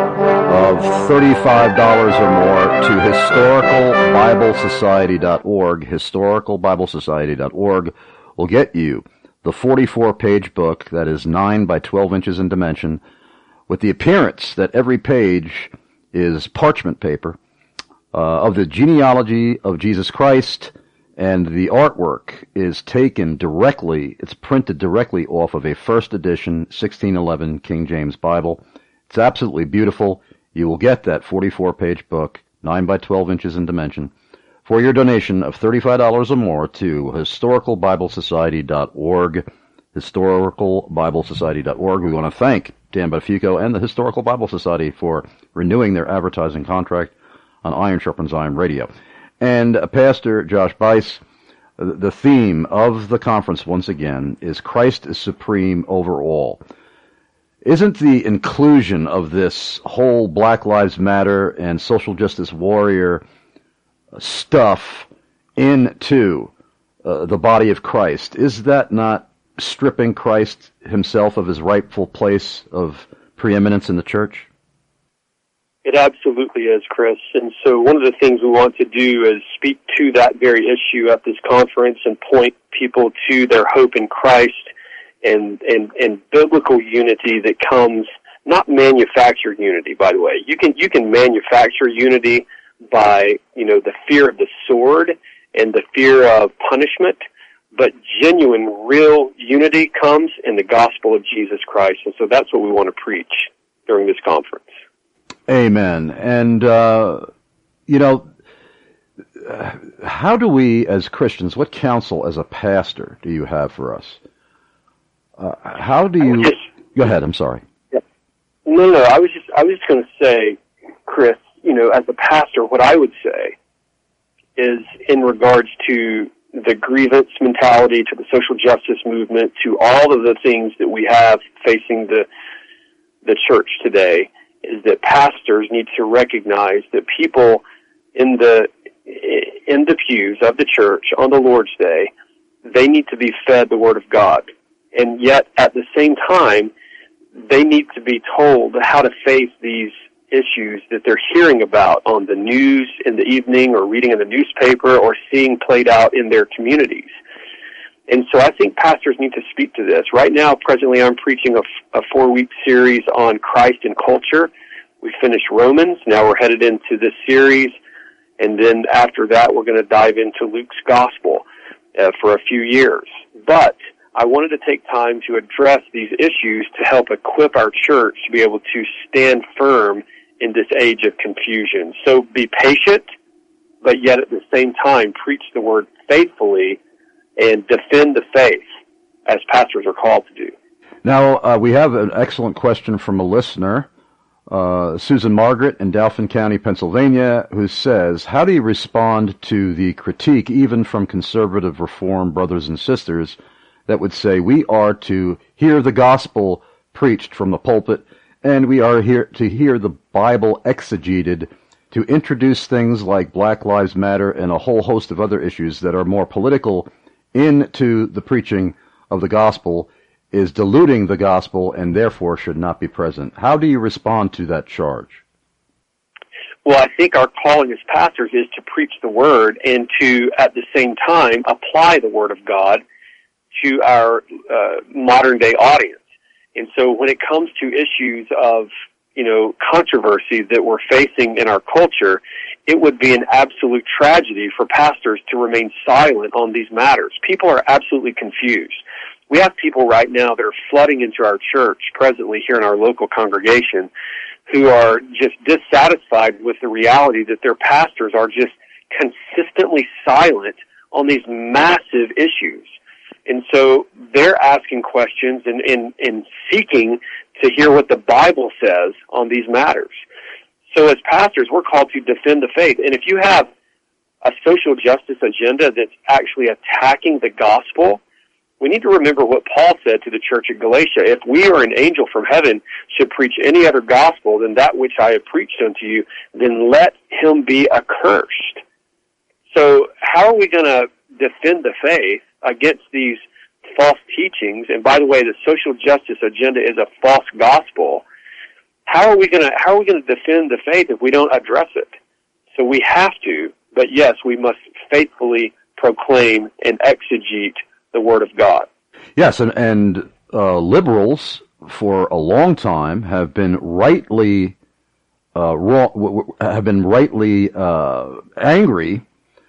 of thirty-five dollars or more to historical bible society dot org, historical bible society dot org will get you the forty-four page book that is nine by twelve inches in dimension, with the appearance that every page is parchment paper, uh, of the genealogy of Jesus Christ, and the artwork is taken directly, it's printed directly off of a first edition sixteen eleven King James Bible. It's absolutely beautiful. You will get that forty-four page book, nine by twelve inches in dimension, for your donation of thirty-five dollars or more to historical bible society dot org, historical bible society dot org. We want to thank Dan Buttafuoco and the Historical Bible Society for renewing their advertising contract on Iron Sharpens Iron Radio. And uh, Pastor Josh Buice, uh, the theme of the conference once again is Christ is supreme over all. Isn't the inclusion of this whole Black Lives Matter and social justice warrior stuff into uh, the body of Christ, is that not stripping Christ himself of his rightful place of preeminence in the church? It absolutely is, Chris. And so one of the things we want to do is speak to that very issue at this conference and point people to their hope in Christ and, and, and biblical unity that comes, not manufactured unity, by the way. You can, you can manufacture unity by, you know, the fear of the sword and the fear of punishment, but genuine, real unity comes in the gospel of Jesus Christ. And so that's what we want to preach during this conference. Amen. And, uh, you know, how do we as Christians, what counsel as a pastor do you have for us? Uh, how do you... Just, go ahead, I'm sorry. Yeah. No, no, I was just, I was just going to say, Chris, you know, as a pastor, what I would say is in regards to the grievance mentality, to the social justice movement, to all of the things that we have facing the the church today, is that pastors need to recognize that people in the in the pews of the church on the Lord's Day, they need to be fed the Word of God. And yet, at the same time, they need to be told how to face these issues that they're hearing about on the news in the evening or reading in the newspaper or seeing played out in their communities. And so I think pastors need to speak to this. Right now, presently, I'm preaching a, a four-week series on Christ and culture. We finished Romans. Now we're headed into this series. And then after that, we're going to dive into Luke's gospel uh, for a few years. But I wanted to take time to address these issues to help equip our church to be able to stand firm in this age of confusion. So be patient, but yet at the same time, preach the word faithfully and defend the faith, as pastors are called to do. Now, uh, we have an excellent question from a listener, uh, Susan Margaret in Dauphin County, Pennsylvania, who says, how do you respond to the critique, even from conservative Reform brothers and sisters, that would say we are to hear the gospel preached from the pulpit, and we are here to hear the Bible exegeted, to introduce things like Black Lives Matter and a whole host of other issues that are more political into the preaching of the gospel, is diluting the gospel and therefore should not be present. How do you respond to that charge? Well, I think our calling as pastors is to preach the word and to, at the same time, apply the word of God to our uh, modern day audience. And so when it comes to issues of, you know, controversy that we're facing in our culture, it would be an absolute tragedy for pastors to remain silent on these matters. People are absolutely confused. We have people right now that are flooding into our church presently here in our local congregation who are just dissatisfied with the reality that their pastors are just consistently silent on these massive issues. And so they're asking questions and, and, and seeking to hear what the Bible says on these matters. So as pastors, we're called to defend the faith. And if you have a social justice agenda that's actually attacking the gospel, we need to remember what Paul said to the church at Galatia. If we or an angel from heaven should preach any other gospel than that which I have preached unto you, then let him be accursed. So how are we going to defend the faith against these false teachings? And by the way, the social justice agenda is a false gospel. How are we going to how are we going to defend the faith if we don't address it? So we have to, but yes, we must faithfully proclaim and exegete the Word of God. Yes, and, and uh, liberals for a long time have been rightly uh, wrong, have been rightly uh, angry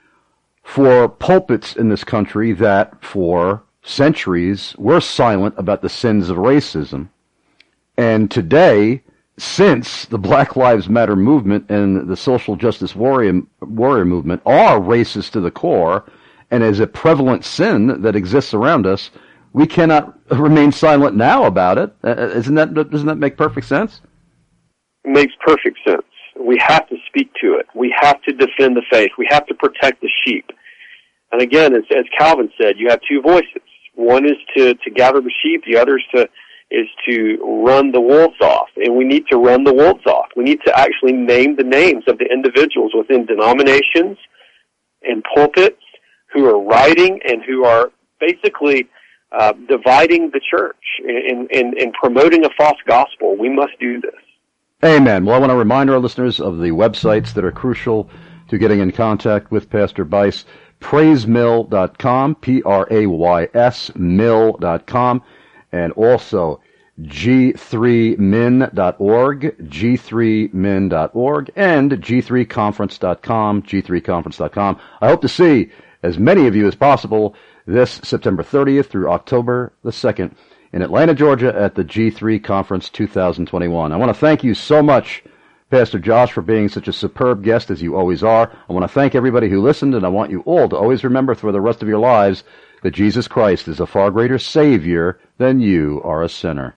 for pulpits in this country that for centuries were silent about the sins of racism. And today, since the Black Lives Matter movement and the social justice warrior, warrior movement are racist to the core, and as a prevalent sin that exists around us, we cannot remain silent now about it. Uh, isn't that, doesn't that make perfect sense? It makes perfect sense. We have to speak to it. We have to defend the faith. We have to protect the sheep. And again, as, as Calvin said, you have two voices. One is to, to gather the sheep. The other is to, is to run the wolves off. And we need to run the wolves off. We need to actually name the names of the individuals within denominations and pulpits who are writing and who are basically uh, dividing the church and, and, and promoting a false gospel. We must do this. Amen. Well, I want to remind our listeners of the websites that are crucial to getting in contact with Pastor Buice. praise mill dot com, P R A Y S, mill dot com, and also G three min dot org, G three min dot org, and G three conference dot com, G three conference dot com. I hope to see as many of you as possible this September thirtieth through October the second in Atlanta, Georgia at the G three Conference two thousand twenty-one. I want to thank you so much, Pastor Josh, for being such a superb guest as you always are. I want to thank everybody who listened, and I want you all to always remember for the rest of your lives that Jesus Christ is a far greater Savior than you are a sinner.